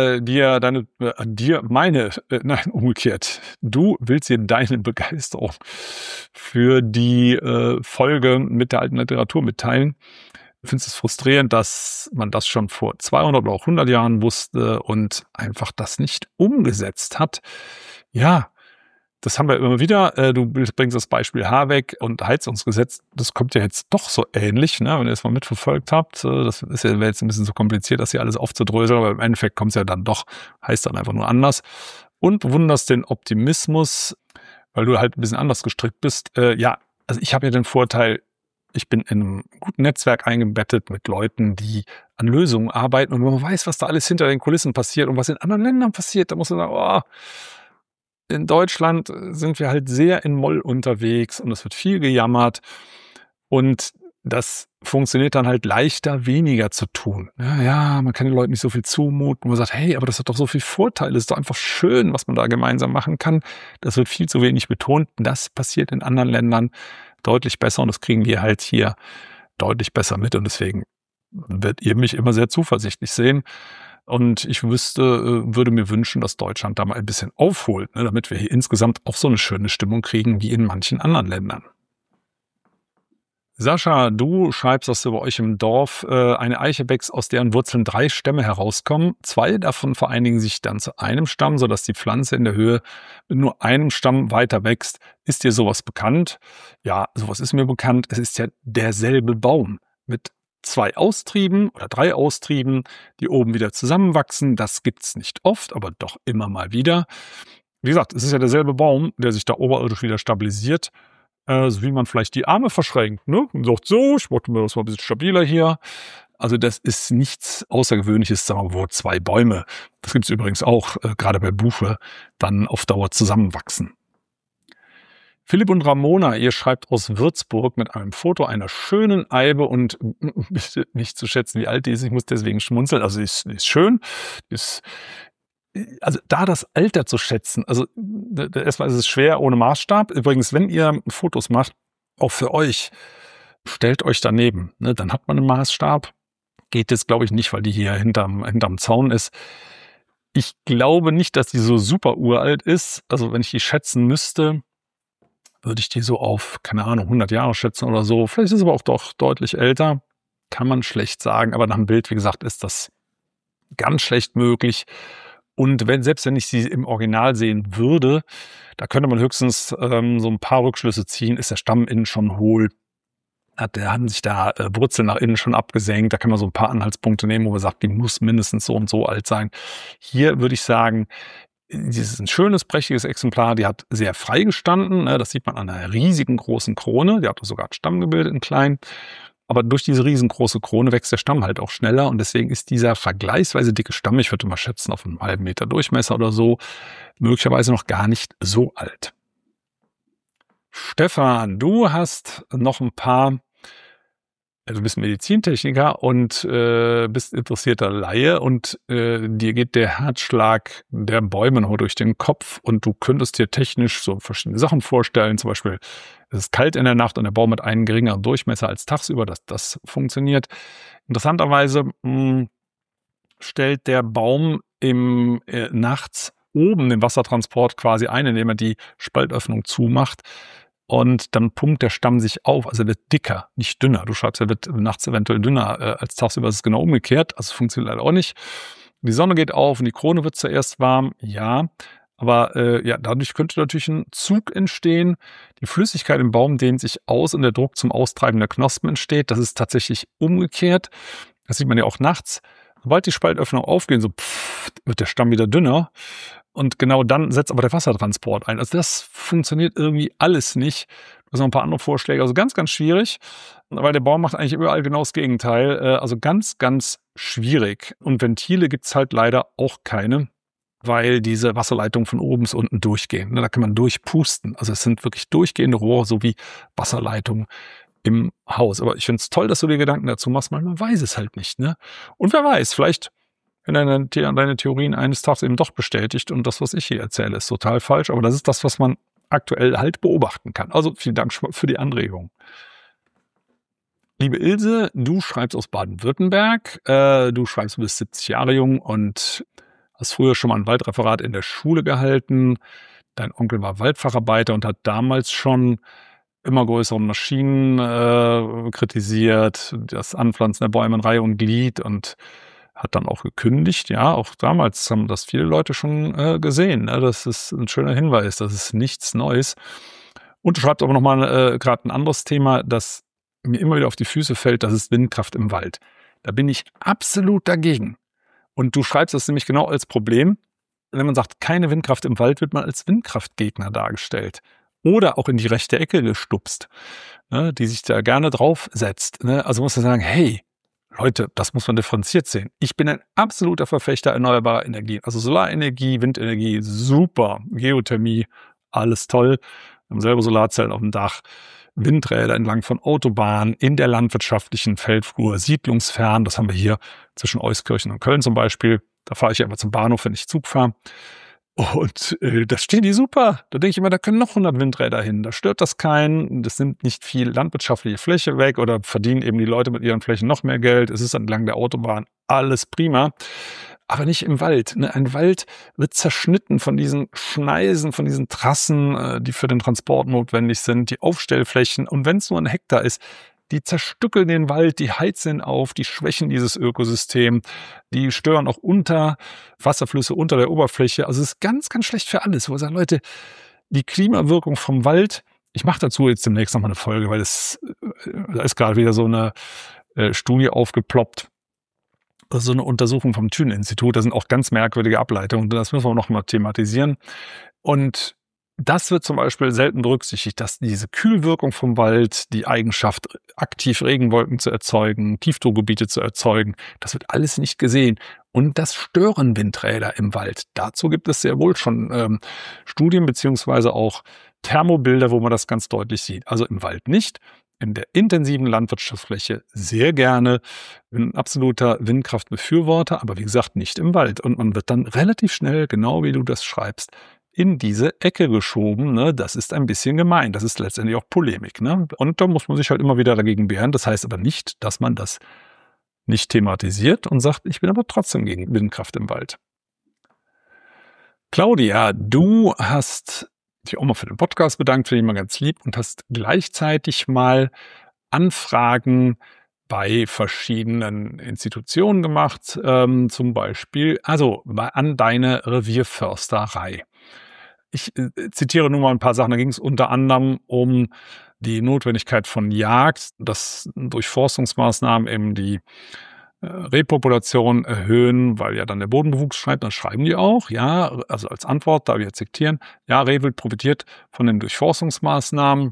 S1: nein, umgekehrt. Du willst dir deine Begeisterung für die Folge mit der alten Literatur mitteilen. Du findest es frustrierend, dass man das schon vor 200 oder auch 100 Jahren wusste und einfach das nicht umgesetzt hat. Ja, das haben wir immer wieder. Du bringst das Beispiel Habeck und Heizungsgesetz. Das kommt ja jetzt doch so ähnlich, ne? Wenn ihr es mal mitverfolgt habt. Das wäre jetzt ein bisschen so kompliziert, das hier alles aufzudröseln, aber im Endeffekt kommt es ja dann doch, heißt dann einfach nur anders. Und bewunderst den Optimismus, weil du halt ein bisschen anders gestrickt bist. Ja, also ich habe ja den Vorteil, ich bin in einem guten Netzwerk eingebettet mit Leuten, die an Lösungen arbeiten. Und wenn man weiß, was da alles hinter den Kulissen passiert und was in anderen Ländern passiert, da muss man sagen, oh, in Deutschland sind wir halt sehr in Moll unterwegs und es wird viel gejammert. Und das funktioniert dann halt leichter, weniger zu tun. Ja, man kann den Leuten nicht so viel zumuten. Man sagt, hey, aber das hat doch so viel Vorteile. Es ist doch einfach schön, was man da gemeinsam machen kann. Das wird viel zu wenig betont. Das passiert in anderen Ländern deutlich besser und das kriegen wir halt hier deutlich besser mit. Und deswegen werdet ihr mich immer sehr zuversichtlich sehen. Und ich würde mir wünschen, dass Deutschland da mal ein bisschen aufholt, ne, damit wir hier insgesamt auch so eine schöne Stimmung kriegen wie in manchen anderen Ländern. Sascha, du schreibst, dass du bei euch im Dorf eine Eiche wächst, aus deren Wurzeln 3 Stämme herauskommen. 2 davon vereinigen sich dann zu einem Stamm, sodass die Pflanze in der Höhe mit nur einem Stamm weiter wächst. Ist dir sowas bekannt? Ja, sowas ist mir bekannt. Es ist ja derselbe Baum mit 2 Austrieben oder 3 Austrieben, die oben wieder zusammenwachsen. Das gibt's nicht oft, aber doch immer mal wieder. Wie gesagt, es ist ja derselbe Baum, der sich da oberirdisch wieder stabilisiert. So wie man vielleicht die Arme verschränkt, ne? Und sagt so, ich wollte mir das mal ein bisschen stabiler hier. Also das ist nichts Außergewöhnliches, sagen wir, wo 2 Bäume, das gibt's übrigens auch, gerade bei Buche, dann auf Dauer zusammenwachsen. Philipp und Ramona, ihr schreibt aus Würzburg mit einem Foto einer schönen Eibe und bitte nicht zu schätzen, wie alt die ist. Ich muss deswegen schmunzeln. Also die ist schön, also da das Alter zu schätzen, also erstmal ist es schwer ohne Maßstab. Übrigens, wenn ihr Fotos macht, auch für euch, stellt euch daneben. Ne? Dann hat man einen Maßstab. Geht jetzt, glaube ich, nicht, weil die hier hinterm Zaun ist. Ich glaube nicht, dass die so super uralt ist. Also wenn ich die schätzen müsste, würde ich die so auf, keine Ahnung, 100 Jahre schätzen oder so. Vielleicht ist es aber auch doch deutlich älter. Kann man schlecht sagen. Aber nach dem Bild, wie gesagt, ist das ganz schlecht möglich. Und selbst wenn ich sie im Original sehen würde, da könnte man höchstens so ein paar Rückschlüsse ziehen. Ist der Stamm innen schon hohl? Haben sich da Wurzeln nach innen schon abgesenkt? Da kann man so ein paar Anhaltspunkte nehmen, wo man sagt, die muss mindestens so und so alt sein. Hier würde ich sagen, dieses ist ein schönes, prächtiges Exemplar. Die hat sehr frei gestanden. Ne? Das sieht man an einer riesigen großen Krone. Die hat sogar einen Stamm gebildet, einen kleinen. Aber durch diese riesengroße Krone wächst der Stamm halt auch schneller und deswegen ist dieser vergleichsweise dicke Stamm, ich würde mal schätzen auf einen halben Meter Durchmesser oder so, möglicherweise noch gar nicht so alt. Stefan, du hast noch ein paar, du bist Medizintechniker und bist interessierter Laie und dir geht der Herzschlag der Bäume noch durch den Kopf und du könntest dir technisch so verschiedene Sachen vorstellen, zum Beispiel es ist kalt in der Nacht und der Baum hat einen geringeren Durchmesser als tagsüber, dass das funktioniert. Interessanterweise stellt der Baum nachts oben den Wassertransport quasi ein, indem er die Spaltöffnung zumacht. Und dann pumpt der Stamm sich auf, also er wird dicker, nicht dünner. Du schreibst, er wird nachts eventuell dünner als tagsüber, ist es genau umgekehrt. Also funktioniert leider auch nicht. Die Sonne geht auf und die Krone wird zuerst warm, ja. Aber dadurch könnte natürlich ein Zug entstehen. Die Flüssigkeit im Baum dehnt sich aus und der Druck zum Austreiben der Knospen entsteht. Das ist tatsächlich umgekehrt. Das sieht man ja auch nachts. Sobald die Spaltöffnungen aufgehen, so wird der Stamm wieder dünner. Und genau dann setzt aber der Wassertransport ein. Also das funktioniert irgendwie alles nicht. Da sind noch ein paar andere Vorschläge. Also ganz, ganz schwierig, weil der Baum macht eigentlich überall genau das Gegenteil. Also ganz, ganz schwierig. Und Ventile gibt's halt leider auch keine, weil diese Wasserleitungen von oben bis unten durchgehen. Da kann man durchpusten. Also es sind wirklich durchgehende Rohre, so wie Wasserleitungen im Haus. Aber ich finde es toll, dass du dir Gedanken dazu machst. Man weiß es halt nicht. Ne? Und wer weiß, vielleicht wenn deine Theorien eines Tages eben doch bestätigt und das, was ich hier erzähle, ist total falsch. Aber das ist das, was man aktuell halt beobachten kann. Also vielen Dank für die Anregung. Liebe Ilse, du schreibst aus Baden-Württemberg. Du schreibst, du bist 70 Jahre jung und hast früher schon mal ein Waldreferat in der Schule gehalten. Dein Onkel war Waldfacharbeiter und hat damals schon immer größere Maschinen kritisiert, das Anpflanzen der Bäume in Reihe und Glied, und hat dann auch gekündigt. Ja, auch damals haben das viele Leute schon gesehen. Ne? Das ist ein schöner Hinweis, das ist nichts Neues. Und du schreibst aber nochmal gerade ein anderes Thema, das mir immer wieder auf die Füße fällt, das ist Windkraft im Wald. Da bin ich absolut dagegen. Und du schreibst das nämlich genau als Problem. Wenn man sagt, keine Windkraft im Wald, wird man als Windkraftgegner dargestellt. Oder auch in die rechte Ecke gestupst, ne, die sich da gerne draufsetzt. Ne? Also muss man sagen, hey, Leute, das muss man differenziert sehen. Ich bin ein absoluter Verfechter erneuerbarer Energien. Also Solarenergie, Windenergie, super. Geothermie, alles toll. Wir haben selber Solarzellen auf dem Dach. Windräder entlang von Autobahnen, in der landwirtschaftlichen Feldflur, siedlungsfern. Das haben wir hier zwischen Euskirchen und Köln zum Beispiel. Da fahre ich einfach zum Bahnhof, wenn ich Zug fahre. Und da stehen die super. Da denke ich immer, da können noch 100 Windräder hin. Da stört das keinen. Das nimmt nicht viel landwirtschaftliche Fläche weg oder verdienen eben die Leute mit ihren Flächen noch mehr Geld. Es ist entlang der Autobahn alles prima. Aber nicht im Wald. Ne? Ein Wald wird zerschnitten von diesen Schneisen, von diesen Trassen, die für den Transport notwendig sind, die Aufstellflächen. Und wenn es nur ein Hektar ist, die zerstückeln den Wald, die heizen ihn auf, die schwächen dieses Ökosystem, die stören auch unter Wasserflüsse unter der Oberfläche. Also es ist ganz, ganz schlecht für alles. Wo wir sagen, Leute, die Klimawirkung vom Wald, ich mache dazu jetzt demnächst nochmal eine Folge, weil da ist gerade wieder so eine Studie aufgeploppt. So eine Untersuchung vom Thünen-Institut, da sind auch ganz merkwürdige Ableitungen, das müssen wir noch mal thematisieren. Und das wird zum Beispiel selten berücksichtigt, dass diese Kühlwirkung vom Wald, die Eigenschaft, aktiv Regenwolken zu erzeugen, Tiefdruckgebiete zu erzeugen, das wird alles nicht gesehen. Und das stören Windräder im Wald. Dazu gibt es sehr wohl schon Studien beziehungsweise auch Thermobilder, wo man das ganz deutlich sieht. Also im Wald nicht. In der intensiven Landwirtschaftsfläche sehr gerne. Bin ein absoluter Windkraftbefürworter, aber wie gesagt, nicht im Wald. Und man wird dann relativ schnell, genau wie du das schreibst, in diese Ecke geschoben. Ne? Das ist ein bisschen gemein. Das ist letztendlich auch Polemik. Ne? Und da muss man sich halt immer wieder dagegen wehren. Das heißt aber nicht, dass man das nicht thematisiert und sagt, ich bin aber trotzdem gegen Windkraft im Wald. Claudia, du hast dich auch mal für den Podcast bedankt, finde ich mal ganz lieb, und hast gleichzeitig mal Anfragen bei verschiedenen Institutionen gemacht, zum Beispiel, also an deine Revierförsterei. Ich zitiere nur mal ein paar Sachen, da ging es unter anderem um die Notwendigkeit von Jagd, dass durch Forstungsmaßnahmen eben die Rehpopulation erhöhen, weil ja dann der Bodenbewuchs schreibt, dann schreiben die auch, ja, also als Antwort, da wir zitieren, ja, Rehwild profitiert von den Durchforstungsmaßnahmen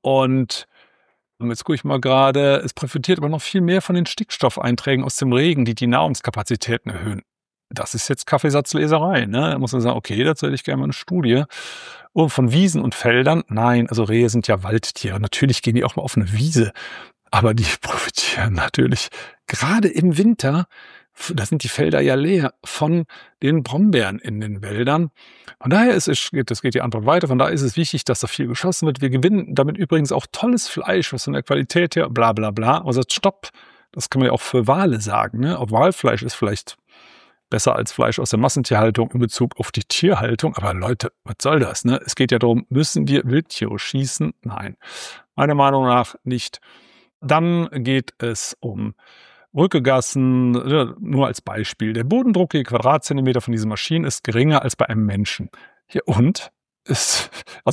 S1: und jetzt gucke ich mal gerade, es profitiert aber noch viel mehr von den Stickstoffeinträgen aus dem Regen, die die Nahrungskapazitäten erhöhen. Das ist jetzt Kaffeesatzleserei, ne? Da muss man sagen, okay, dazu hätte ich gerne mal eine Studie. Und von Wiesen und Feldern, nein, also Rehe sind ja Waldtiere. Natürlich gehen die auch mal auf eine Wiese. Aber die profitieren natürlich gerade im Winter, da sind die Felder ja leer, von den Brombeeren in den Wäldern. Von daher das geht die Antwort weiter, von daher ist es wichtig, dass da viel geschossen wird. Wir gewinnen damit übrigens auch tolles Fleisch, was von der Qualität her, bla bla bla. Aber sagt, stopp, das kann man ja auch für Wale sagen. Ne? Auch Walfleisch ist vielleicht besser als Fleisch aus der Massentierhaltung in Bezug auf die Tierhaltung. Aber Leute, was soll das? Ne? Es geht ja darum, müssen wir Wildtiere schießen? Nein, meiner Meinung nach nicht. Dann geht es um Rückegassen, nur als Beispiel. Der Bodendruck je Quadratzentimeter von diesen Maschinen ist geringer als bei einem Menschen. Ja, und? Das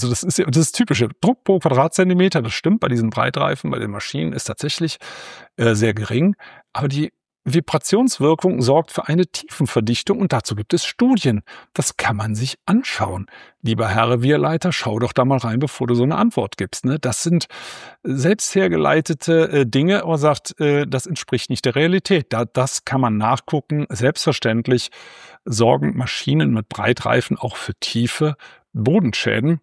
S1: ist typische. Druck pro Quadratzentimeter, das stimmt bei diesen Breitreifen, bei den Maschinen ist tatsächlich sehr gering. Aber die Vibrationswirkung sorgt für eine Tiefenverdichtung und dazu gibt es Studien. Das kann man sich anschauen. Lieber Herr Revierleiter, schau doch da mal rein, bevor du so eine Antwort gibst. Ne? Das sind selbst hergeleitete Dinge, aber sagt, das entspricht nicht der Realität. Das kann man nachgucken. Selbstverständlich sorgen Maschinen mit Breitreifen auch für tiefe Bodenschäden.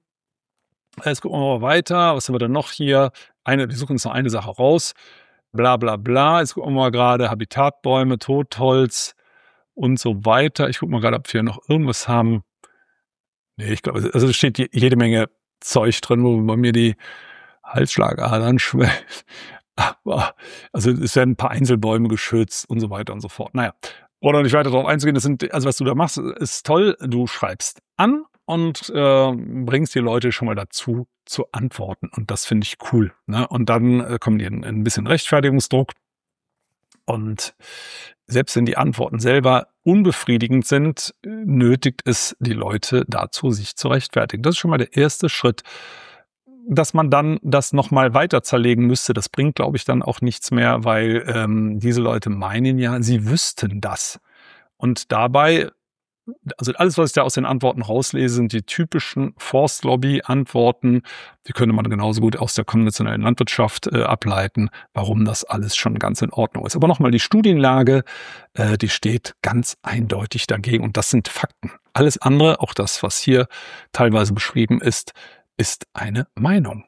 S1: Jetzt gucken wir mal weiter. Was haben wir denn noch hier? Wir suchen uns noch eine Sache raus. Bla bla bla. Jetzt gucken wir mal gerade Habitatbäume, Totholz und so weiter. Ich gucke mal gerade, ob wir noch irgendwas haben. Nee, ich glaube, also es steht jede Menge Zeug drin, wo bei mir die Halsschlagadern schwellen. Also es werden ein paar Einzelbäume geschützt und so weiter und so fort. Naja, oder nicht weiter darauf einzugehen, also was du da machst, ist toll. Du schreibst an und bringst die Leute schon mal dazu zu antworten. Und das finde ich cool. Ne? Und dann kommen die in ein bisschen Rechtfertigungsdruck. Und selbst wenn die Antworten selber unbefriedigend sind, nötigt es die Leute dazu, sich zu rechtfertigen. Das ist schon mal der erste Schritt. Dass man dann das nochmal weiter zerlegen müsste, das bringt, glaube ich, dann auch nichts mehr, weil diese Leute meinen ja, sie wüssten das. Und dabei, also alles, was ich da aus den Antworten rauslese, sind die typischen Forstlobby-Antworten. Die könnte man genauso gut aus der konventionellen Landwirtschaft ableiten, warum das alles schon ganz in Ordnung ist. Aber nochmal, die Studienlage, die steht ganz eindeutig dagegen. Und das sind Fakten. Alles andere, auch das, was hier teilweise beschrieben ist eine Meinung.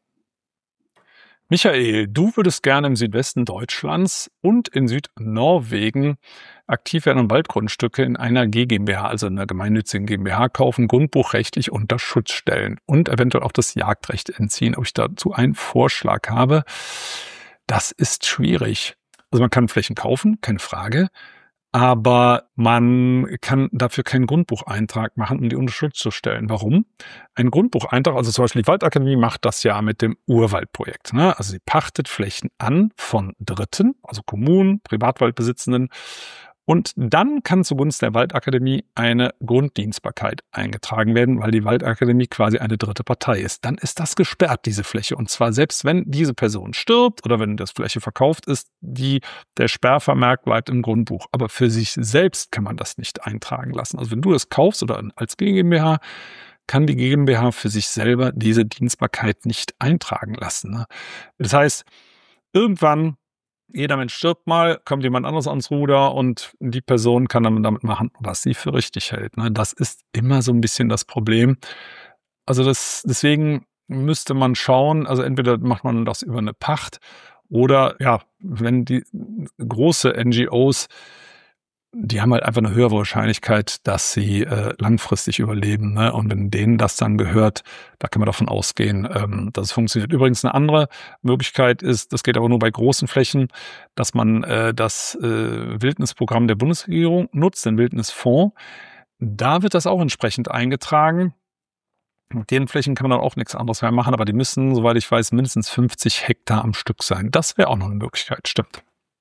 S1: Michael, du würdest gerne im Südwesten Deutschlands und in Südnorwegen aktiv werden und Waldgrundstücke in einer GmbH, also in einer gemeinnützigen GmbH, kaufen, grundbuchrechtlich unter Schutz stellen und eventuell auch das Jagdrecht entziehen. Ob ich dazu einen Vorschlag habe, das ist schwierig. Also man kann Flächen kaufen, keine Frage. Aber man kann dafür keinen Grundbucheintrag machen, um die unter Schutz zu stellen. Warum? Ein Grundbucheintrag, also zum Beispiel die Waldakademie macht das ja mit dem Urwaldprojekt. Ne? Also sie pachtet Flächen an von Dritten, also Kommunen, Privatwaldbesitzenden. Und dann kann zugunsten der Waldakademie eine Grunddienstbarkeit eingetragen werden, weil die Waldakademie quasi eine dritte Partei ist. Dann ist das gesperrt, diese Fläche. Und zwar selbst wenn diese Person stirbt oder wenn das Fläche verkauft ist, der Sperrvermerk bleibt im Grundbuch. Aber für sich selbst kann man das nicht eintragen lassen. Also wenn du das kaufst oder als GmbH, kann die GmbH für sich selber diese Dienstbarkeit nicht eintragen lassen. Ne? Das heißt, irgendwann jeder Mensch stirbt mal, kommt jemand anderes ans Ruder und die Person kann dann damit machen, was sie für richtig hält. Ne? Das ist immer so ein bisschen das Problem. Also deswegen müsste man schauen, also entweder macht man das über eine Pacht oder ja, wenn die große NGOs, die haben halt einfach eine höhere Wahrscheinlichkeit, dass sie langfristig überleben. Ne? Und wenn denen das dann gehört, da kann man davon ausgehen, dass es funktioniert. Übrigens eine andere Möglichkeit ist, das geht aber nur bei großen Flächen, dass man das Wildnisprogramm der Bundesregierung nutzt, den Wildnisfonds. Da wird das auch entsprechend eingetragen. Mit den Flächen kann man dann auch nichts anderes mehr machen, aber die müssen, soweit ich weiß, mindestens 50 Hektar am Stück sein. Das wäre auch noch eine Möglichkeit, stimmt.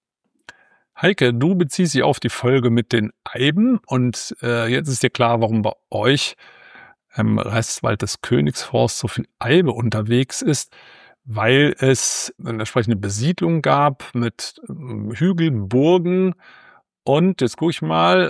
S1: Heike, du beziehst dich auf die Folge mit den Eiben und jetzt ist dir klar, warum bei euch im Restwald des Königsforsts so viel Eibe unterwegs ist, weil es eine entsprechende Besiedlung gab mit Hügelburgen und jetzt gucke ich mal,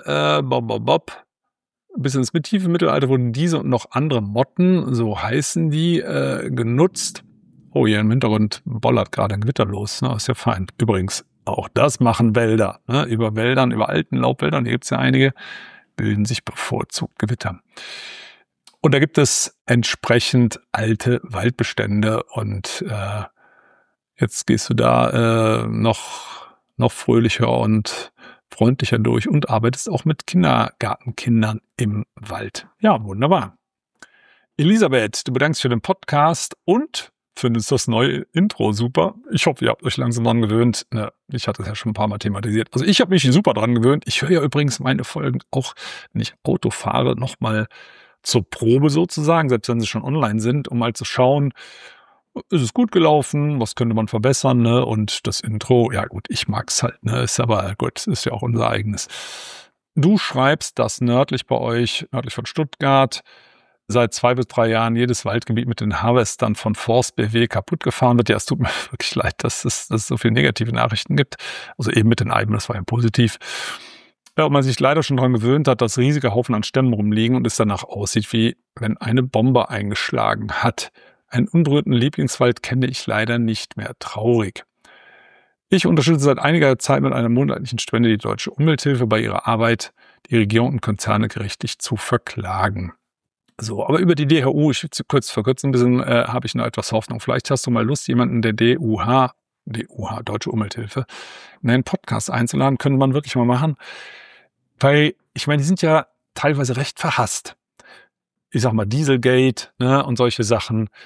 S1: bis ins tiefe Mittelalter wurden diese und noch andere Motten, so heißen die, genutzt. Oh, hier im Hintergrund bollert gerade ein Gewitter los, ne? Ist ja fein. Übrigens, auch das machen Wälder. Ne? Über alten Laubwäldern, hier gibt es ja einige, bilden sich bevorzugt Gewitter. Und da gibt es entsprechend alte Waldbestände und jetzt gehst du da noch fröhlicher und freundlicher durch und arbeitest auch mit Kindergartenkindern im Wald. Ja, wunderbar. Elisabeth, du bedankst dich für den Podcast und findest das neue Intro super. Ich hoffe, ihr habt euch langsam dran gewöhnt. Ne, ich hatte es ja schon ein paar Mal thematisiert. Also ich habe mich super dran gewöhnt. Ich höre ja übrigens meine Folgen auch, wenn ich Auto fahre, nochmal zur Probe sozusagen, selbst wenn sie schon online sind, um mal zu schauen, ist es gut gelaufen, was könnte man verbessern, ne? Und das Intro, ja gut, ich mag's halt, ne? Ist aber gut, ist ja auch unser eigenes. Du schreibst, dass nördlich bei euch, nördlich von Stuttgart, seit 2 bis 3 Jahren jedes Waldgebiet mit den Harvestern von Forst BW kaputt gefahren wird. Ja, es tut mir wirklich leid, dass es so viele negative Nachrichten gibt. Also eben mit den Eiben, das war ja positiv. Ja, und man sich leider schon daran gewöhnt hat, dass riesige Haufen an Stämmen rumliegen und es danach aussieht, wie wenn eine Bombe eingeschlagen hat. Einen unberührten Lieblingswald kenne ich leider nicht mehr. Traurig. Ich unterstütze seit einiger Zeit mit einer monatlichen Spende die Deutsche Umwelthilfe bei ihrer Arbeit, die Regierung und Konzerne gerichtlich zu verklagen. So, aber über die DHU, ich will kurz verkürzen ein bisschen, habe ich noch etwas Hoffnung. Vielleicht hast du mal Lust, jemanden der DUH, Deutsche Umwelthilfe, in einen Podcast einzuladen, könnte man wirklich mal machen. Weil, ich meine, die sind ja teilweise recht verhasst. Ich sag mal Dieselgate, ne, und solche Sachen.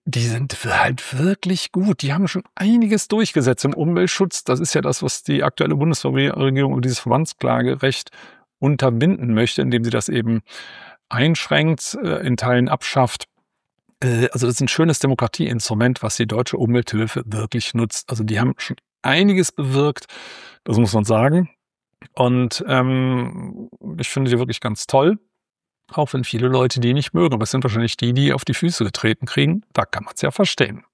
S1: die sind halt wirklich gut. Die haben schon einiges durchgesetzt im Umweltschutz. Das ist ja das, was die aktuelle Bundesregierung über dieses Verbandsklagerecht unterbinden möchte, indem sie das eben einschränkt, in Teilen abschafft. Also das ist ein schönes Demokratieinstrument, was die Deutsche Umwelthilfe wirklich nutzt. Also die haben schon einiges bewirkt, das muss man sagen. Und ich finde die wirklich ganz toll. Auch wenn viele Leute die nicht mögen. Aber es sind wahrscheinlich die auf die Füße getreten kriegen. Da kann man es ja verstehen.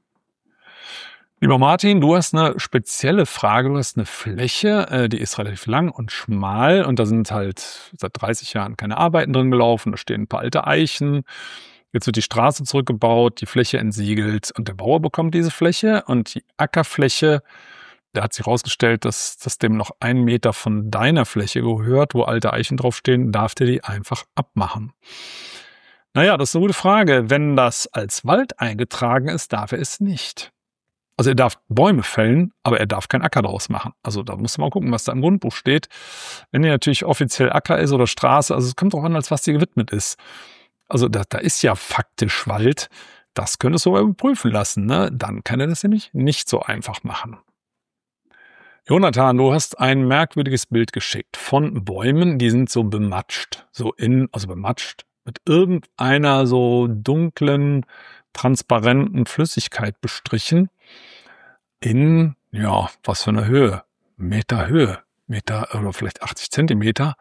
S1: Lieber Martin, du hast eine spezielle Frage. Du hast eine Fläche, die ist relativ lang und schmal. Und da sind halt seit 30 Jahren keine Arbeiten drin gelaufen. Da stehen ein paar alte Eichen. Jetzt wird die Straße zurückgebaut, die Fläche entsiegelt. Und der Bauer bekommt diese Fläche. Und die Ackerfläche, da hat sich herausgestellt, dass das dem noch 1 Meter von deiner Fläche gehört, wo alte Eichen draufstehen, darf der die einfach abmachen. Naja, das ist eine gute Frage. Wenn das als Wald eingetragen ist, darf er es nicht. Also er darf Bäume fällen, aber er darf keinen Acker draus machen. Also da muss man mal gucken, was da im Grundbuch steht. Wenn hier natürlich offiziell Acker ist oder Straße, also es kommt auch an, als was die gewidmet ist. Also da ist ja faktisch Wald. Das könntest du aber überprüfen lassen, ne? Dann kann er das nämlich nicht so einfach machen. Jonathan, du hast ein merkwürdiges Bild geschickt von Bäumen, die sind so bematscht, bematscht mit irgendeiner so dunklen, transparenten Flüssigkeit bestrichen in, ja, was für eine Höhe? Meter oder vielleicht 80 Zentimeter.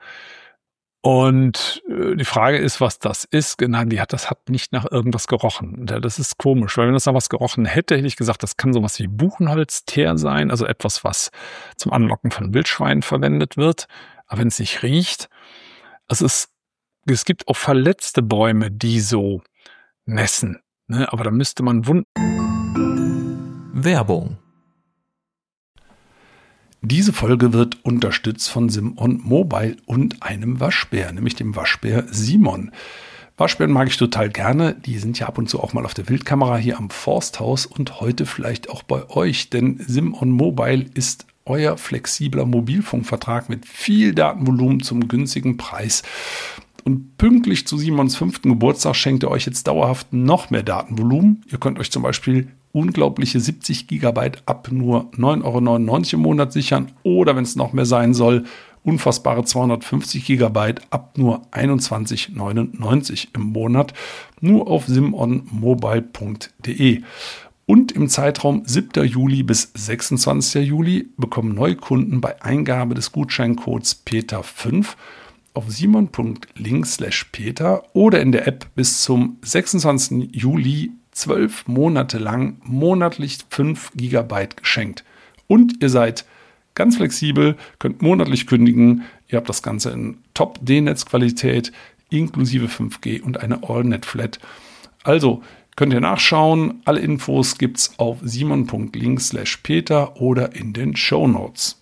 S1: Und die Frage ist, was das ist. Genau, das hat nicht nach irgendwas gerochen. Das ist komisch, weil wenn das nach was gerochen hätte, hätte ich gesagt, das kann sowas wie Buchenholzteer sein, also etwas, was zum Anlocken von Wildschweinen verwendet wird. Aber wenn es nicht riecht, es gibt auch verletzte Bäume, die so nässen. Ne? Aber da müsste man
S2: Werbung.
S3: Diese Folge wird unterstützt von Simon Mobile und einem Waschbär, nämlich dem Waschbär Simon. Waschbären mag ich total gerne. Die sind ja ab und zu auch mal auf der Wildkamera hier am Forsthaus und heute vielleicht auch bei euch, denn Simon Mobile ist euer flexibler Mobilfunkvertrag mit viel Datenvolumen zum günstigen Preis. Und pünktlich zu Simons 5. Geburtstag schenkt er euch jetzt dauerhaft noch mehr Datenvolumen. Ihr könnt euch zum Beispiel unglaubliche 70 GB ab nur 9,99 € im Monat sichern oder, wenn es noch mehr sein soll, unfassbare 250 GB ab nur 21,99 € im Monat, nur auf simonmobile.de. Und im Zeitraum 7. Juli bis 26. Juli bekommen Neukunden bei Eingabe des Gutscheincodes PETER5 auf simon.link/peter oder in der App bis zum 26. Juli 12 Monate lang monatlich 5 GB geschenkt. Und ihr seid ganz flexibel, könnt monatlich kündigen. Ihr habt das Ganze in Top-D-Netzqualität inklusive 5G und eine All-Net-Flat. Also könnt ihr nachschauen. Alle Infos gibt's auf simon.link/peter oder in den Shownotes.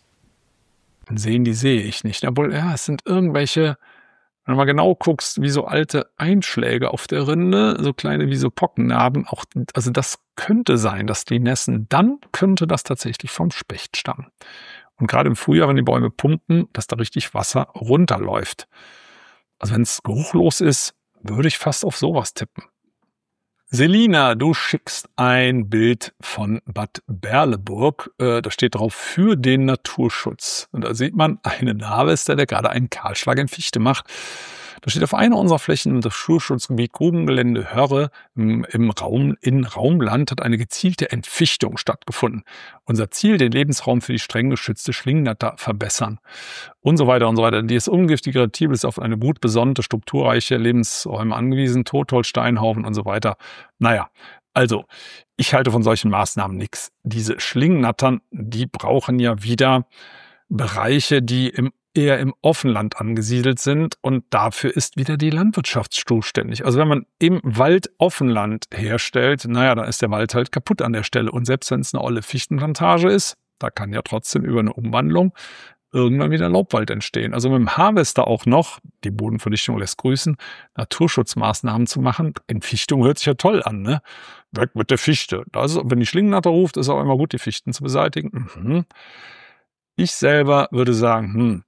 S1: Die sehe ich nicht. Obwohl, ja, es sind irgendwelche, wenn du mal genau guckst, wie so alte Einschläge auf der Rinde, so kleine wie so Pockennarben. Auch, also das könnte sein, dass die nässen. Dann könnte das tatsächlich vom Specht stammen. Und gerade im Frühjahr, wenn die Bäume pumpen, dass da richtig Wasser runterläuft. Also wenn es geruchlos ist, würde ich fast auf sowas tippen. Selina, du schickst ein Bild von Bad Berleburg. Da steht drauf, für den Naturschutz. Und da sieht man einen Harvester, der gerade einen Kahlschlag in Fichte macht. Da steht auf einer unserer Flächen im Naturschutzgebiet Grubengelände Hörre in Raumland hat eine gezielte Entfichtung stattgefunden. Unser Ziel, den Lebensraum für die streng geschützte Schlingnatter verbessern. Und so weiter und so weiter. Die ist ungiftig kreativ, ist auf eine gut besonnte, strukturreiche Lebensräume angewiesen, Totholz, Steinhaufen und so weiter. Naja, also ich halte von solchen Maßnahmen nichts. Diese Schlingnattern, die brauchen ja wieder Bereiche, die eher im Offenland angesiedelt sind und dafür ist wieder die Landwirtschaft zuständig. Also wenn man im Wald Offenland herstellt, naja, dann ist der Wald halt kaputt an der Stelle. Und selbst wenn es eine olle Fichtenplantage ist, da kann ja trotzdem über eine Umwandlung irgendwann wieder Laubwald entstehen. Also mit dem Harvester auch noch, die Bodenverdichtung lässt grüßen, Naturschutzmaßnahmen zu machen. Entfichtung hört sich ja toll an, ne? Weg mit der Fichte. Also, wenn die Schlingennatter ruft, ist auch immer gut, die Fichten zu beseitigen. Ich selber würde sagen,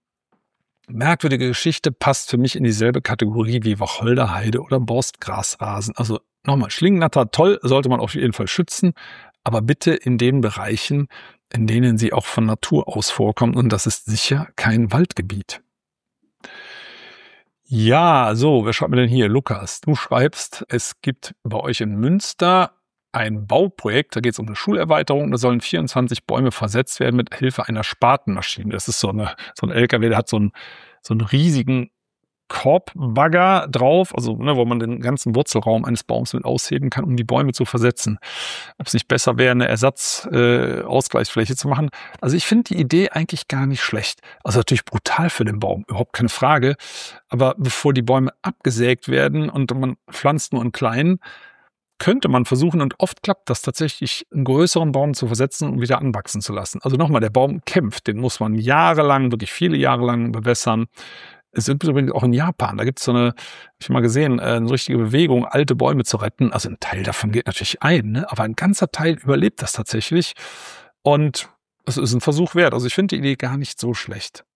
S1: merkwürdige Geschichte passt für mich in dieselbe Kategorie wie Wacholderheide oder Borstgrasrasen. Also nochmal, Schlingennatter, toll, sollte man auf jeden Fall schützen, aber bitte in den Bereichen, in denen sie auch von Natur aus vorkommen. Und das ist sicher kein Waldgebiet. Ja, so, wer schreibt mir denn hier? Lukas, du schreibst, es gibt bei euch in Münster ein Bauprojekt, da geht es um eine Schulerweiterung, da sollen 24 Bäume versetzt werden mit Hilfe einer Spatenmaschine. Das ist so ein LKW, der hat so einen riesigen Korbbagger drauf, also wo man den ganzen Wurzelraum eines Baums mit ausheben kann, um die Bäume zu versetzen. Ob es nicht besser wäre, eine Ersatzausgleichsfläche zu machen. Also ich finde die Idee eigentlich gar nicht schlecht. Also natürlich brutal für den Baum, überhaupt keine Frage. Aber bevor die Bäume abgesägt werden und man pflanzt nur einen kleinen, könnte man versuchen, und oft klappt das tatsächlich, einen größeren Baum zu versetzen und wieder anwachsen zu lassen. Also nochmal, der Baum kämpft, den muss man jahrelang, wirklich viele Jahre lang bewässern. Es ist übrigens auch in Japan, da gibt es hab ich mal gesehen, eine richtige Bewegung, alte Bäume zu retten. Also ein Teil davon geht natürlich ein, ne? Aber ein ganzer Teil überlebt das tatsächlich. Und es ist ein Versuch wert. Also ich finde die Idee gar nicht so schlecht.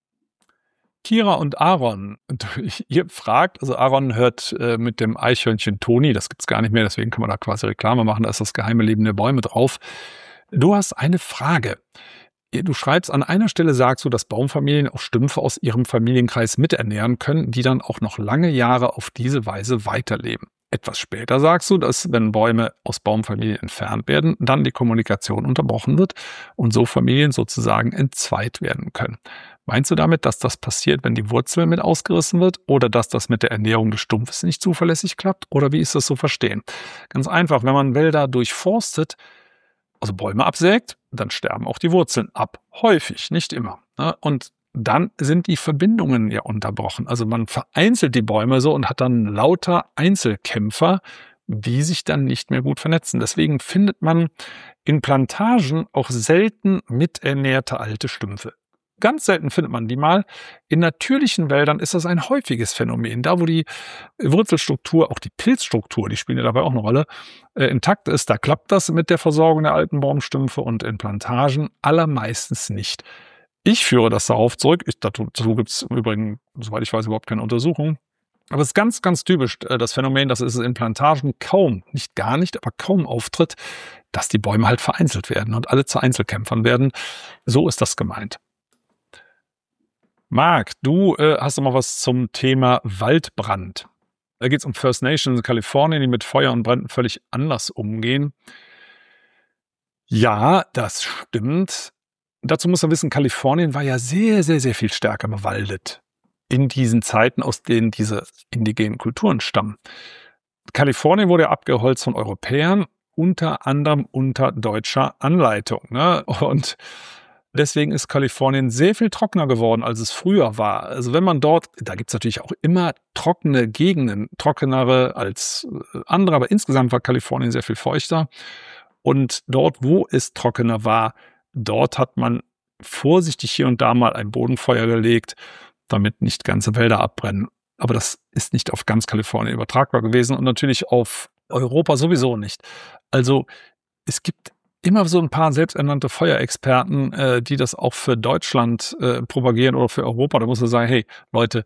S1: Kira und Aaron, ihr fragt, also Aaron hört mit dem Eichhörnchen Toni, das gibt's gar nicht mehr, deswegen kann man da quasi Reklame machen, da ist das geheime Leben der Bäume drauf. Du hast eine Frage. Du schreibst, an einer Stelle sagst du, dass Baumfamilien auch Stümpfe aus ihrem Familienkreis miternähren können, die dann auch noch lange Jahre auf diese Weise weiterleben. Etwas später sagst du, dass wenn Bäume aus Baumfamilien entfernt werden, dann die Kommunikation unterbrochen wird und so Familien sozusagen entzweit werden können. Meinst du damit, dass das passiert, wenn die Wurzel mit ausgerissen wird oder dass das mit der Ernährung des Stumpfes nicht zuverlässig klappt? Oder wie ist das zu verstehen? Ganz einfach, wenn man Wälder durchforstet, also Bäume absägt, dann sterben auch die Wurzeln ab. Häufig, nicht immer. Und dann sind die Verbindungen ja unterbrochen. Also man vereinzelt die Bäume so und hat dann lauter Einzelkämpfer, die sich dann nicht mehr gut vernetzen. Deswegen findet man in Plantagen auch selten miternährte alte Stümpfe. Ganz selten findet man die mal. In natürlichen Wäldern ist das ein häufiges Phänomen. Da, wo die Wurzelstruktur, auch die Pilzstruktur, die spielen ja dabei auch eine Rolle, intakt ist, da klappt das mit der Versorgung der alten Baumstümpfe und in Plantagen allermeistens nicht. Ich führe das darauf zurück. Dazu gibt es übrigens, soweit ich weiß, überhaupt keine Untersuchung. Aber es ist ganz, ganz typisch, das Phänomen, dass es in Plantagen kaum, nicht gar nicht, aber kaum auftritt, dass die Bäume halt vereinzelt werden und alle zu Einzelkämpfern werden. So ist das gemeint. Marc, du hast noch mal was zum Thema Waldbrand. Da geht es um First Nations in Kalifornien, die mit Feuer und Bränden völlig anders umgehen. Ja, das stimmt. Dazu muss man wissen, Kalifornien war ja sehr, sehr, sehr viel stärker bewaldet in diesen Zeiten, aus denen diese indigenen Kulturen stammen. Kalifornien wurde ja abgeholzt von Europäern, unter anderem unter deutscher Anleitung, ne? Und deswegen ist Kalifornien sehr viel trockener geworden, als es früher war. Also wenn man dort, da gibt es natürlich auch immer trockene Gegenden, trockenere als andere, aber insgesamt war Kalifornien sehr viel feuchter. Und dort, wo es trockener war, dort hat man vorsichtig hier und da mal ein Bodenfeuer gelegt, damit nicht ganze Wälder abbrennen. Aber das ist nicht auf ganz Kalifornien übertragbar gewesen und natürlich auf Europa sowieso nicht. Also es gibt immer so ein paar selbsternannte Feuerexperten, die das auch für Deutschland propagieren oder für Europa. Da muss man sagen, hey Leute,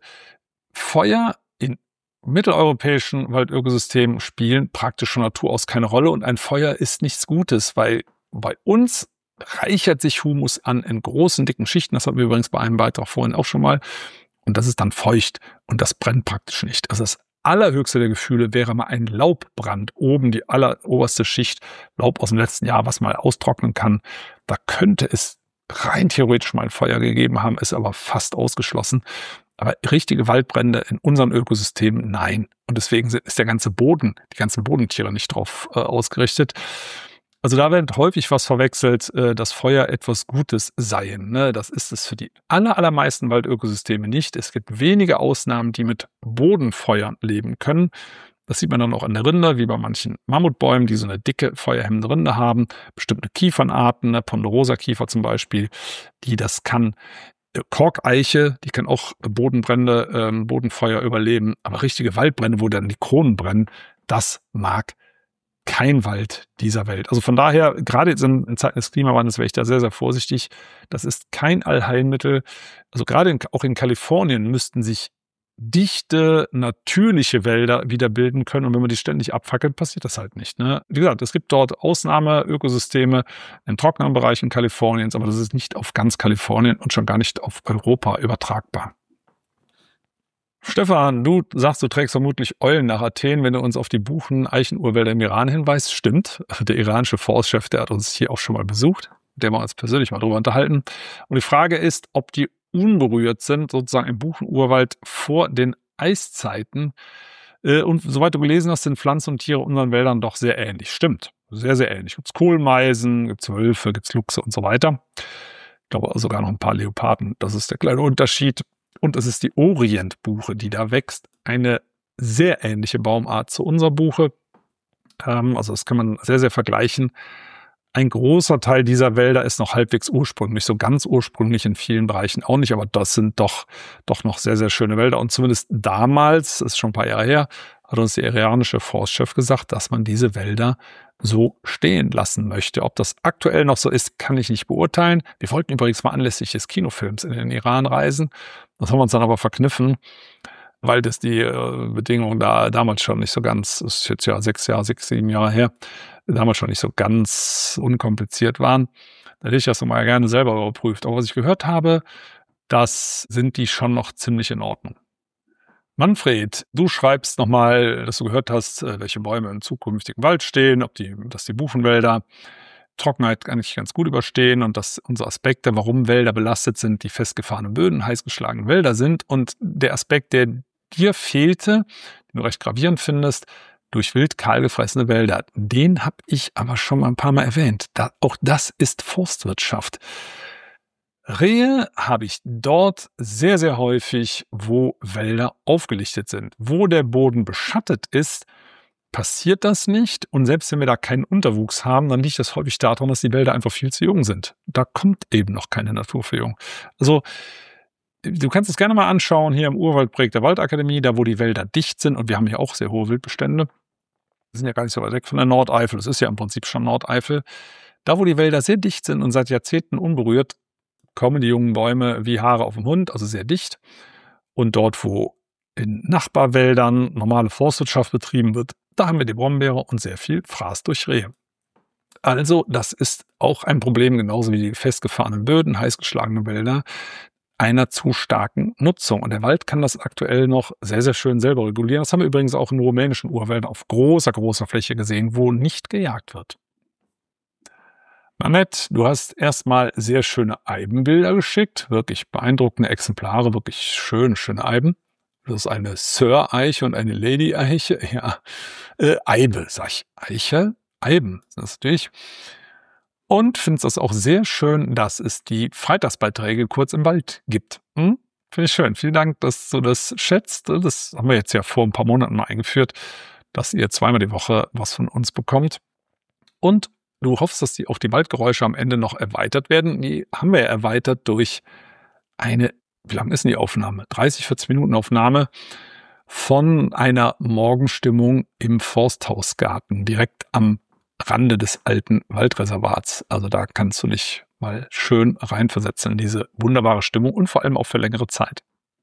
S1: Feuer in mitteleuropäischen Waldökosystemen spielen praktisch von Natur aus keine Rolle und ein Feuer ist nichts Gutes, weil bei uns reichert sich Humus an in großen, dicken Schichten. Das hatten wir übrigens bei einem Beitrag vorhin auch schon mal. Und das ist dann feucht und das brennt praktisch nicht. Also das allerhöchste der Gefühle wäre mal ein Laubbrand. Oben die alleroberste Schicht Laub aus dem letzten Jahr, was mal austrocknen kann. Da könnte es rein theoretisch mal ein Feuer gegeben haben, ist aber fast ausgeschlossen. Aber richtige Waldbrände in unseren Ökosystemen, nein. Und deswegen ist der ganze Boden, die ganzen Bodentiere nicht drauf ausgerichtet. Also da wird häufig was verwechselt, dass Feuer etwas Gutes seien. Ne? Das ist es für die allermeisten Waldökosysteme nicht. Es gibt wenige Ausnahmen, die mit Bodenfeuern leben können. Das sieht man dann auch an der Rinde, wie bei manchen Mammutbäumen, die so eine dicke, feuerhemmende Rinde haben. Bestimmte Kiefernarten, ne? Ponderosa-Kiefer zum Beispiel, die das kann. Korkeiche, die kann auch Bodenbrände, Bodenfeuer überleben. Aber richtige Waldbrände, wo dann die Kronen brennen, das mag kein Wald dieser Welt. Also von daher, gerade in Zeiten des Klimawandels wäre ich da sehr, sehr vorsichtig. Das ist kein Allheilmittel. Also gerade auch in Kalifornien müssten sich dichte, natürliche Wälder wieder bilden können. Und wenn man die ständig abfackelt, passiert das halt nicht. Ne? Wie gesagt, es gibt dort Ausnahmeökosysteme in trockenen Bereichen Kaliforniens, aber das ist nicht auf ganz Kalifornien und schon gar nicht auf Europa übertragbar. Stefan, du sagst, du trägst vermutlich Eulen nach Athen, wenn du uns auf die Buchen-Eichenurwälder im Iran hinweist. Stimmt. Der iranische Forstchef, der hat uns hier auch schon mal besucht. Der wir uns persönlich mal drüber unterhalten. Und die Frage ist, ob die unberührt sind, sozusagen im Buchenurwald vor den Eiszeiten. Und soweit du gelesen hast, sind Pflanzen und Tiere unseren Wäldern doch sehr ähnlich. Stimmt. Sehr, sehr ähnlich. Gibt's Kohlmeisen, gibt's Wölfe, gibt's Luchse und so weiter. Ich glaube sogar noch ein paar Leoparden. Das ist der kleine Unterschied. Und es ist die Orientbuche, die da wächst. Eine sehr ähnliche Baumart zu unserer Buche. Also das kann man sehr, sehr vergleichen. Ein großer Teil dieser Wälder ist noch halbwegs ursprünglich, so ganz ursprünglich in vielen Bereichen auch nicht, aber das sind doch noch sehr, sehr schöne Wälder. Und zumindest damals, das ist schon ein paar Jahre her, hat uns der iranische Forstchef gesagt, dass man diese Wälder so stehen lassen möchte. Ob das aktuell noch so ist, kann ich nicht beurteilen. Wir wollten übrigens mal anlässlich des Kinofilms in den Iran reisen. Das haben wir uns dann aber verkniffen, weil das die Bedingungen da damals schon nicht so ganz, das ist jetzt ja 6, 7 Jahre her, damals schon nicht so ganz unkompliziert waren. Da hätte ich das mal gerne selber überprüft. Aber was ich gehört habe, das sind die schon noch ziemlich in Ordnung. Manfred, du schreibst nochmal, dass du gehört hast, welche Bäume im zukünftigen Wald stehen, dass die Buchenwälder Trockenheit eigentlich ganz gut überstehen und dass unsere Aspekte, warum Wälder belastet sind, die festgefahrenen Böden, heißgeschlagenen Wälder sind. Und der Aspekt, der dir fehlte, den du recht gravierend findest, durch wild kahl gefressene Wälder, den habe ich aber schon mal ein paar Mal erwähnt. Auch das ist Forstwirtschaft. Rehe habe ich dort sehr, sehr häufig, wo Wälder aufgelichtet sind. Wo der Boden beschattet ist, passiert das nicht. Und selbst wenn wir da keinen Unterwuchs haben, dann liegt das häufig daran, dass die Wälder einfach viel zu jung sind. Da kommt eben noch keine Naturverjüngung. Also du kannst es gerne mal anschauen, hier im Urwaldprojekt der Waldakademie, da wo die Wälder dicht sind. Und wir haben hier auch sehr hohe Wildbestände. Wir sind ja gar nicht so weit weg von der Nordeifel. Das ist ja im Prinzip schon Nordeifel. Da wo die Wälder sehr dicht sind und seit Jahrzehnten unberührt, kommen die jungen Bäume wie Haare auf dem Hund, also sehr dicht. Und dort, wo in Nachbarwäldern normale Forstwirtschaft betrieben wird, da haben wir die Brombeere und sehr viel Fraß durch Rehe. Also, das ist auch ein Problem, genauso wie die festgefahrenen Böden, heißgeschlagene Wälder, einer zu starken Nutzung. Und der Wald kann das aktuell noch sehr, sehr schön selber regulieren. Das haben wir übrigens auch in rumänischen Urwäldern auf großer Fläche gesehen, wo nicht gejagt wird. Nanette, du hast erstmal sehr schöne Eibenbilder geschickt, wirklich beeindruckende Exemplare, wirklich schöne Eiben. Das ist eine Sir-Eiche und eine Lady-Eiche. Ja, Eibe, sag ich. Eiche? Eiben, das ist natürlich. Und findest das auch sehr schön, dass es die Freitagsbeiträge kurz im Wald gibt. Finde ich schön. Vielen Dank, dass du das schätzt. Das haben wir jetzt ja vor ein paar Monaten mal eingeführt, dass ihr zweimal die Woche was von uns bekommt. Und du hoffst, dass auch die Waldgeräusche am Ende noch erweitert werden. Die haben wir ja erweitert durch eine, wie lang ist denn die Aufnahme? 30, 40 Minuten Aufnahme von einer Morgenstimmung im Forsthausgarten, direkt am Rande des alten Waldreservats. Also da kannst du dich mal schön reinversetzen in diese wunderbare Stimmung und vor allem auch für längere Zeit.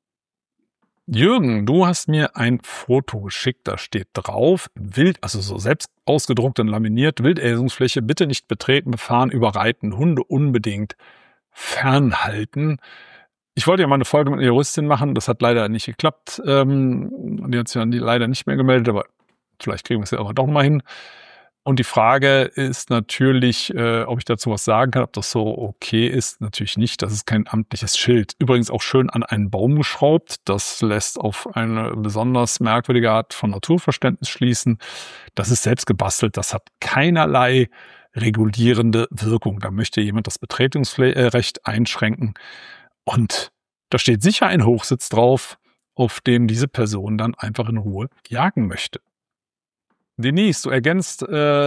S1: Jürgen, du hast mir ein Foto geschickt, da steht drauf, wild, also so selbst ausgedruckt und laminiert, Wilderhesungsfläche bitte nicht betreten, befahren, überreiten, Hunde unbedingt fernhalten. Ich wollte ja mal eine Folge mit einer Juristin machen, das hat leider nicht geklappt. Die hat sich dann leider nicht mehr gemeldet, aber vielleicht kriegen wir es ja aber doch mal hin. Und die Frage ist natürlich, ob ich dazu was sagen kann, ob das so okay ist. Natürlich nicht, das ist kein amtliches Schild. Übrigens auch schön an einen Baum geschraubt. Das lässt auf eine besonders merkwürdige Art von Naturverständnis schließen. Das ist selbst gebastelt, das hat keinerlei regulierende Wirkung. Da möchte jemand das Betretungsrecht einschränken. Und da steht sicher ein Hochsitz drauf, auf dem diese Person dann einfach in Ruhe jagen möchte. Denise, du ergänzt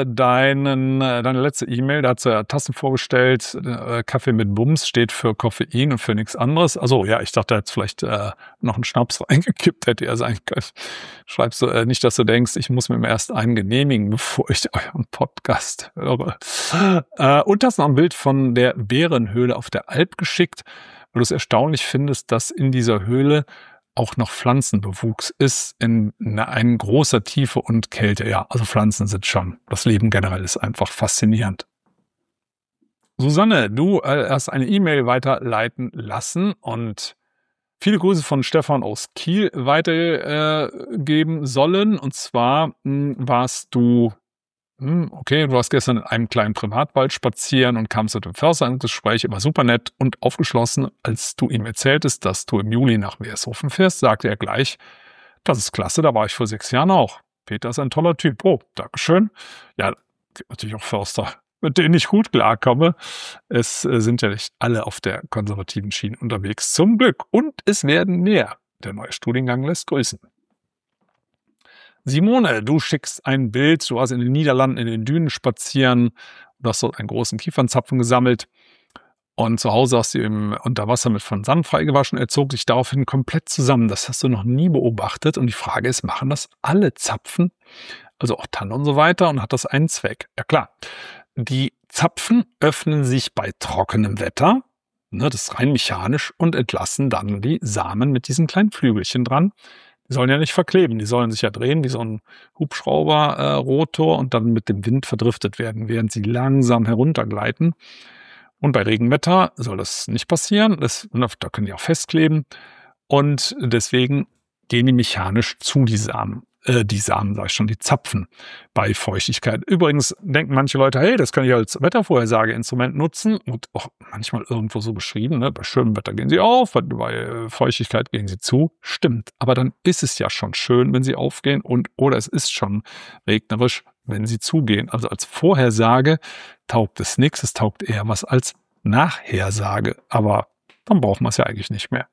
S1: deine letzte E-Mail, da hat sie ja Tassen vorgestellt, Kaffee mit Bums steht für Koffein und für nichts anderes. Also ja, ich dachte, er hat vielleicht noch einen Schnaps reingekippt, hätte er sein können. Schreibst du nicht, dass du denkst, ich muss mir erst einen genehmigen, bevor ich euren Podcast höre. Und hast noch ein Bild von der Bärenhöhle auf der Alp geschickt, weil du es erstaunlich findest, dass in dieser Höhle auch noch Pflanzenbewuchs ist in einer großer Tiefe und Kälte. Ja, also Pflanzen sind schon, das Leben generell ist einfach faszinierend. Susanne, du hast eine E-Mail weiterleiten lassen und viele Grüße von Stefan aus Kiel weitergeben sollen. Und zwar warst du, du warst gestern in einem kleinen Privatwald spazieren und kamst mit dem Förster ins Gespräch, immer super nett und aufgeschlossen. Als du ihm erzähltest, dass du im Juli nach Weershofen fährst, sagte er gleich, das ist klasse, da war ich vor 6 Jahren auch. Peter ist ein toller Typ. Oh, Dankeschön. Ja, gibt natürlich auch Förster, mit denen ich gut klarkomme. Es sind ja nicht alle auf der konservativen Schiene unterwegs, zum Glück. Und es werden mehr. Der neue Studiengang lässt grüßen. Simone, du schickst ein Bild, du warst in den Niederlanden in den Dünen spazieren, du hast dort einen großen Kiefernzapfen gesammelt und zu Hause hast du ihn unter Wasser mit von Sand freigewaschen. Er zog sich daraufhin komplett zusammen. Das hast du noch nie beobachtet. Und die Frage ist, machen das alle Zapfen, also auch Tannen und so weiter, und hat das einen Zweck? Ja klar, die Zapfen öffnen sich bei trockenem Wetter, das ist rein mechanisch, und entlassen dann die Samen mit diesen kleinen Flügelchen dran. Die sollen ja nicht verkleben, die sollen sich ja drehen wie so ein Hubschrauber-Rotor und dann mit dem Wind verdriftet werden, während sie langsam heruntergleiten. Und bei Regenwetter soll das nicht passieren, da können die auch festkleben. Und deswegen gehen die mechanisch zu die Samen, die Zapfen bei Feuchtigkeit. Übrigens denken manche Leute, hey, das kann ich als Wettervorhersageinstrument nutzen und auch manchmal irgendwo so beschrieben, bei schönem Wetter gehen sie auf, bei Feuchtigkeit gehen sie zu. Stimmt, aber dann ist es ja schon schön, wenn sie aufgehen oder es ist schon regnerisch, wenn sie zugehen. Also als Vorhersage taugt es nichts, es taugt eher was als Nachhersage, aber dann braucht man es ja eigentlich nicht mehr.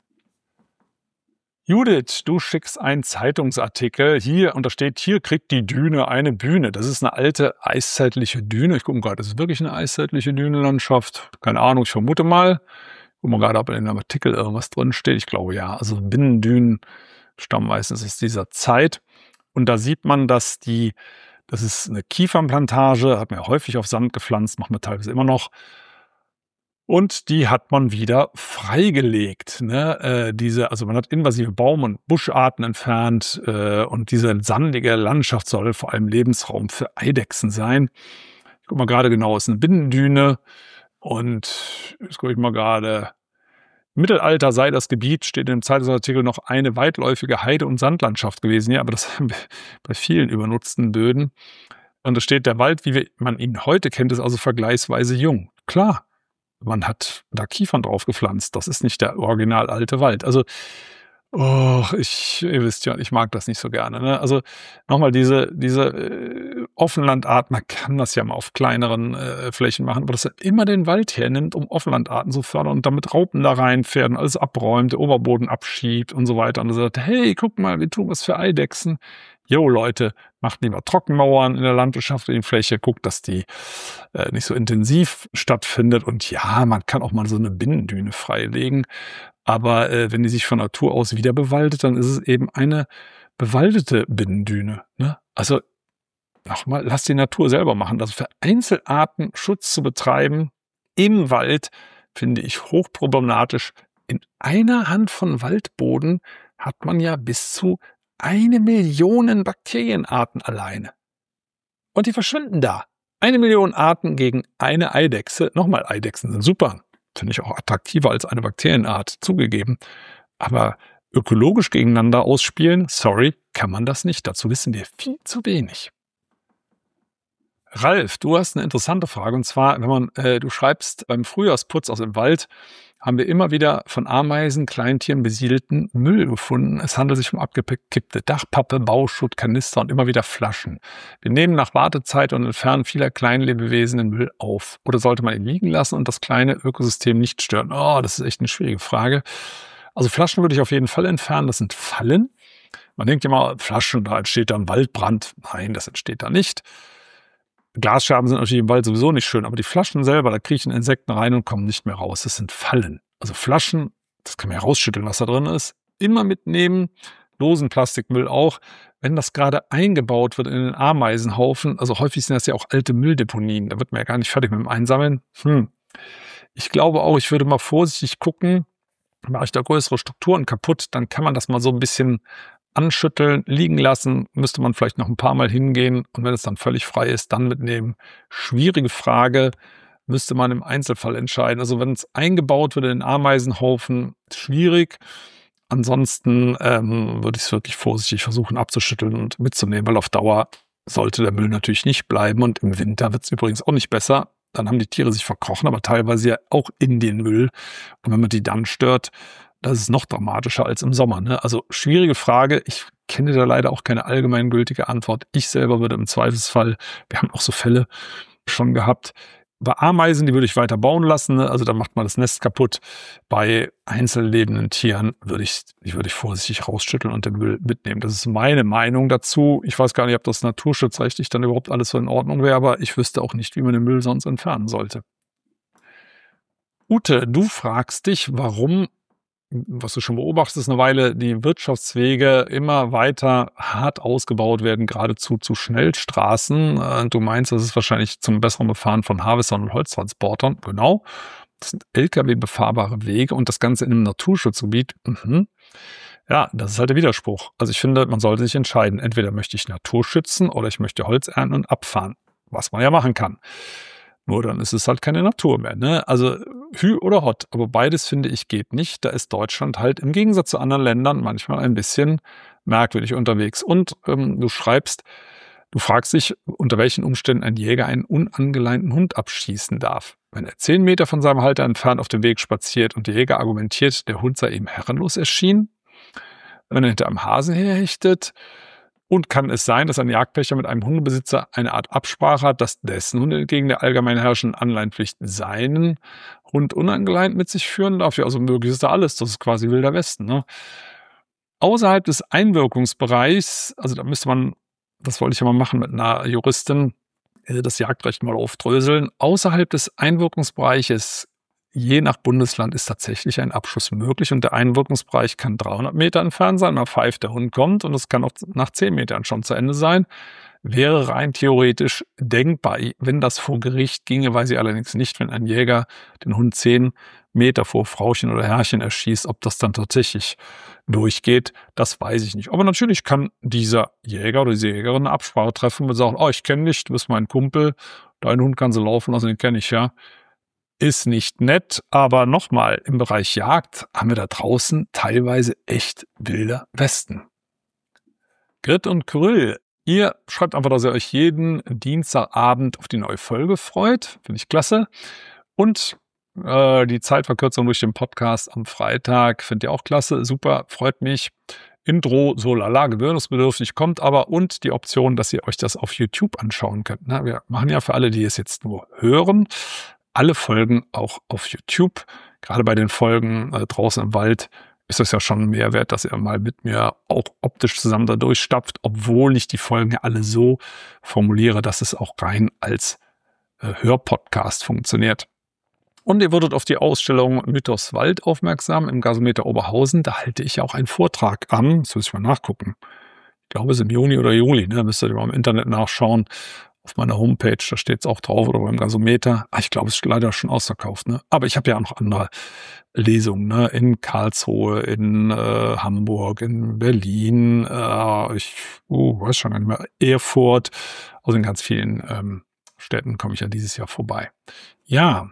S1: Judith, du schickst einen Zeitungsartikel hier und da steht, hier kriegt die Düne eine Bühne. Das ist eine alte eiszeitliche Düne. Ich gucke gerade, das ist wirklich eine eiszeitliche Dünenlandschaft. Keine Ahnung, ich vermute mal. Ich gucke mal gerade, ob in dem Artikel irgendwas drin steht. Ich glaube ja. Also Binnendünen stammen meistens aus dieser Zeit. Und da sieht man, das ist eine Kiefernplantage, hat man ja häufig auf Sand gepflanzt, machen wir teilweise immer noch. Und die hat man wieder freigelegt. Also man hat invasive Baum- und Buscharten entfernt und diese sandige Landschaft soll vor allem Lebensraum für Eidechsen sein. Ich gucke mal gerade genau, es ist eine Binnendüne und jetzt gucke ich mal gerade. Im Mittelalter sei das Gebiet, steht im Zeitungsartikel, noch eine weitläufige Heide- und Sandlandschaft gewesen. Ja, aber das haben wir bei vielen übernutzten Böden. Und es steht, der Wald, wie man ihn heute kennt, ist also vergleichsweise jung. Klar. Man hat da Kiefern drauf gepflanzt. Das ist nicht der original alte Wald. Also, ihr wisst ja, ich mag das nicht so gerne. Also nochmal diese Offenlandart, man kann das ja mal auf kleineren Flächen machen, aber dass er immer den Wald hernimmt, um Offenlandarten zu fördern und damit Raupen da reinfährt und alles abräumt, der Oberboden abschiebt und so weiter. Und er sagt, hey, guck mal, wir tun was für Eidechsen. Jo, Leute, macht lieber Trockenmauern in der landwirtschaftlichen Fläche, guckt, dass die nicht so intensiv stattfindet. Und ja, man kann auch mal so eine Binnendüne freilegen. Aber wenn die sich von Natur aus wieder bewaldet, dann ist es eben eine bewaldete Binnendüne. Also nochmal, lass die Natur selber machen. Also für Einzelarten Schutz zu betreiben im Wald, finde ich hochproblematisch. In einer Hand von Waldboden hat man ja bis zu 1 Million Bakterienarten alleine. Und die verschwinden da. 1 Million Arten gegen eine Eidechse. Nochmal, Eidechsen sind super. Finde ich auch attraktiver als eine Bakterienart, zugegeben. Aber ökologisch gegeneinander ausspielen, sorry, kann man das nicht. Dazu wissen wir viel zu wenig. Ralf, du hast eine interessante Frage. Und zwar, du schreibst, beim Frühjahrsputz aus dem Wald haben wir immer wieder von Ameisen, Kleintieren besiedelten Müll gefunden. Es handelt sich um abgekippte Dachpappe, Bauschutt, Kanister und immer wieder Flaschen. Wir nehmen nach Wartezeit und Entfernen vieler Kleinlebewesen den Müll auf. Oder sollte man ihn liegen lassen und das kleine Ökosystem nicht stören? Oh, das ist echt eine schwierige Frage. Also Flaschen würde ich auf jeden Fall entfernen. Das sind Fallen. Man denkt immer, Flaschen, da entsteht dann Waldbrand. Nein, das entsteht da nicht. Glasscherben sind natürlich im Wald sowieso nicht schön, aber die Flaschen selber, da kriechen Insekten rein und kommen nicht mehr raus. Das sind Fallen. Also Flaschen, das kann man ja rausschütteln, was da drin ist. Immer mitnehmen, losen Plastikmüll auch. Wenn das gerade eingebaut wird in den Ameisenhaufen, also häufig sind das ja auch alte Mülldeponien, da wird man ja gar nicht fertig mit dem Einsammeln. Ich glaube auch, ich würde mal vorsichtig gucken, Mache ich da größere Strukturen kaputt, dann kann man das mal so ein bisschen anschütteln, liegen lassen, müsste man vielleicht noch ein paar Mal hingehen und wenn es dann völlig frei ist, dann mitnehmen. Schwierige Frage, müsste man im Einzelfall entscheiden. Also wenn es eingebaut wird in den Ameisenhaufen, schwierig. Ansonsten würde ich es wirklich vorsichtig versuchen abzuschütteln und mitzunehmen, weil auf Dauer sollte der Müll natürlich nicht bleiben und im Winter wird es übrigens auch nicht besser. Dann haben die Tiere sich verkrochen, aber teilweise ja auch in den Müll. Und wenn man die dann stört, das ist noch dramatischer als im Sommer. Ne? Also schwierige Frage. Ich kenne da leider auch keine allgemeingültige Antwort. Ich selber würde im Zweifelsfall, wir haben auch so Fälle schon gehabt, bei Ameisen, die würde ich weiter bauen lassen. Ne? Also da macht man das Nest kaputt. Bei einzellebenden Tieren würde ich vorsichtig rausschütteln und den Müll mitnehmen. Das ist meine Meinung dazu. Ich weiß gar nicht, ob das naturschutzrechtlich dann überhaupt alles so in Ordnung wäre, aber ich wüsste auch nicht, wie man den Müll sonst entfernen sollte. Ute, du fragst dich, warum, was du schon beobachtest, eine Weile die Wirtschaftswege immer weiter hart ausgebaut werden, geradezu zu Schnellstraßen. Du meinst, das ist wahrscheinlich zum besseren Befahren von Harvestern und Holztransportern. Genau. Das sind Lkw-befahrbare Wege und das Ganze in einem Naturschutzgebiet. Ja, das ist halt der Widerspruch. Also ich finde, man sollte sich entscheiden. Entweder möchte ich Natur schützen oder ich möchte Holz ernten und abfahren. Was man ja machen kann. Nur dann ist es halt keine Natur mehr. Ne? Also Hü oder Hott. Aber beides, finde ich, geht nicht. Da ist Deutschland halt im Gegensatz zu anderen Ländern manchmal ein bisschen merkwürdig unterwegs. Und du fragst dich, unter welchen Umständen ein Jäger einen unangeleinten Hund abschießen darf. Wenn er 10 Meter von seinem Halter entfernt auf dem Weg spaziert und der Jäger argumentiert, der Hund sei ihm herrenlos erschienen. Wenn er hinter einem Hasen herhechtet. Und kann es sein, dass ein Jagdpächter mit einem Hundebesitzer eine Art Absprache hat, dass dessen Hund entgegen der allgemein herrschenden Anleihenpflicht seinen Hund unangeleint mit sich führen darf? Ja, also möglich ist da alles. Das ist quasi Wilder Westen. Ne? Außerhalb des Einwirkungsbereichs, also da müsste man, das wollte ich ja mal machen mit einer Juristin, das Jagdrecht mal aufdröseln. Außerhalb des Einwirkungsbereiches, je nach Bundesland, ist tatsächlich ein Abschuss möglich und der Einwirkungsbereich kann 300 Meter entfernt sein, mal pfeift der Hund kommt und es kann auch nach 10 Metern schon zu Ende sein. Wäre rein theoretisch denkbar, wenn das vor Gericht ginge, weiß ich allerdings nicht, wenn ein Jäger den Hund 10 Meter vor Frauchen oder Herrchen erschießt, ob das dann tatsächlich durchgeht, das weiß ich nicht. Aber natürlich kann dieser Jäger oder diese Jägerin eine Absprache treffen und sagen, oh, ich kenne dich, du bist mein Kumpel, dein Hund kann so laufen lassen, den kenne ich ja. Ist nicht nett, aber nochmal, im Bereich Jagd haben wir da draußen teilweise echt wilder Westen. Grit und Kryll, ihr schreibt einfach, dass ihr euch jeden Dienstagabend auf die neue Folge freut. Finde ich klasse. Und die Zeitverkürzung durch den Podcast am Freitag findet ihr auch klasse. Super, freut mich. Intro, so lala, gewöhnungsbedürftig, kommt aber und die Option, dass ihr euch das auf YouTube anschauen könnt. Na, wir machen ja für alle, die es jetzt nur hören, alle Folgen auch auf YouTube. Gerade bei den Folgen draußen im Wald ist es ja schon ein Mehrwert, dass ihr mal mit mir auch optisch zusammen da durchstapft, obwohl ich die Folgen ja alle so formuliere, dass es auch rein als Hörpodcast funktioniert. Und ihr wurdet auf die Ausstellung Mythos Wald aufmerksam im Gasometer Oberhausen. Da halte ich ja auch einen Vortrag an. Das muss ich mal nachgucken. Ich glaube, es ist im Juni oder Juli. Ne? Müsst ihr mal im Internet nachschauen. Auf meiner Homepage, da steht es auch drauf, oder beim Gasometer. Ich glaube, es ist leider schon ausverkauft. Ne? Aber ich habe ja auch noch andere Lesungen, ne? In Karlsruhe, in Hamburg, in Berlin, ich weiß schon gar nicht mehr, Erfurt. Also in ganz vielen Städten komme ich ja dieses Jahr vorbei. Ja,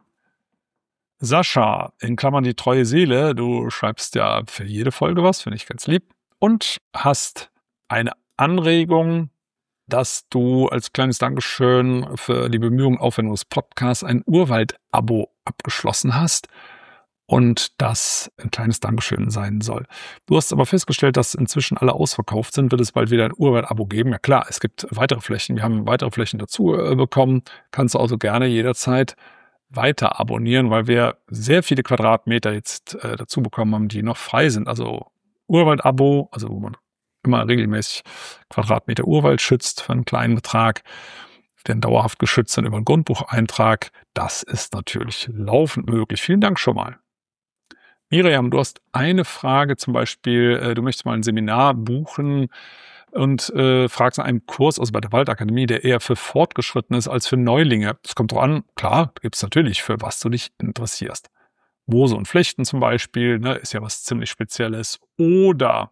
S1: Sascha, in Klammern die treue Seele, du schreibst ja für jede Folge was, finde ich ganz lieb. Und hast eine Anregung, dass du als kleines Dankeschön für die Bemühungen Aufwendung des Podcasts ein Urwald-Abo abgeschlossen hast und das ein kleines Dankeschön sein soll. Du hast aber festgestellt, dass inzwischen alle ausverkauft sind. Wird es bald wieder ein Urwald-Abo geben? Ja klar, es gibt weitere Flächen. Wir haben weitere Flächen dazu bekommen. Kannst du also gerne jederzeit weiter abonnieren, weil wir sehr viele Quadratmeter jetzt dazu bekommen haben, die noch frei sind. Also Urwald-Abo, also wo man immer regelmäßig Quadratmeter Urwald schützt für einen kleinen Betrag, den dauerhaft geschützt sind über einen Grundbucheintrag. Das ist natürlich laufend möglich. Vielen Dank schon mal. Miriam, du hast eine Frage, zum Beispiel, du möchtest mal ein Seminar buchen und fragst nach einem Kurs, also bei der Waldakademie, der eher für Fortgeschrittene ist als für Neulinge. Das kommt drauf an, klar, gibt es natürlich, für was du dich interessierst. Moose und Flechten zum Beispiel, ne, ist ja was ziemlich Spezielles. Oder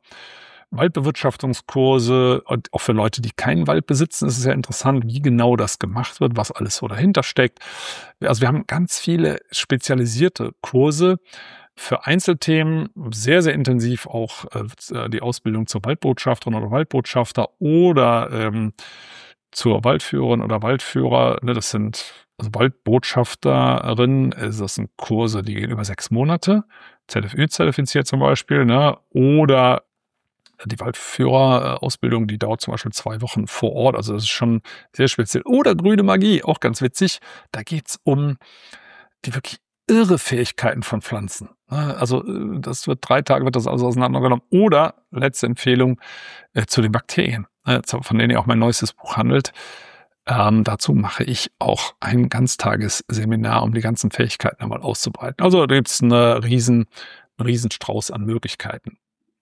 S1: Waldbewirtschaftungskurse, und auch für Leute, die keinen Wald besitzen, ist es ja interessant, wie genau das gemacht wird, was alles so dahinter steckt. Also wir haben ganz viele spezialisierte Kurse für Einzelthemen, sehr, sehr intensiv auch die Ausbildung zur Waldbotschafterin oder Waldbotschafter oder zur Waldführerin oder Waldführer. Ne, das sind also Waldbotschafterin, das sind Kurse, die gehen über 6 Monate, ZFÜ-zertifiziert zum Beispiel, ne, oder die Waldführerausbildung, die dauert zum Beispiel 2 Wochen vor Ort, also das ist schon sehr speziell. Oder grüne Magie, auch ganz witzig, da geht's um die wirklich irre Fähigkeiten von Pflanzen. Also das wird 3 Tage wird das also auseinandergenommen. Oder, letzte Empfehlung, zu den Bakterien, von denen ja auch mein neuestes Buch handelt. Dazu mache ich auch ein Ganztagesseminar, um die ganzen Fähigkeiten einmal auszubreiten. Also da gibt's einen Riesenstrauß an Möglichkeiten.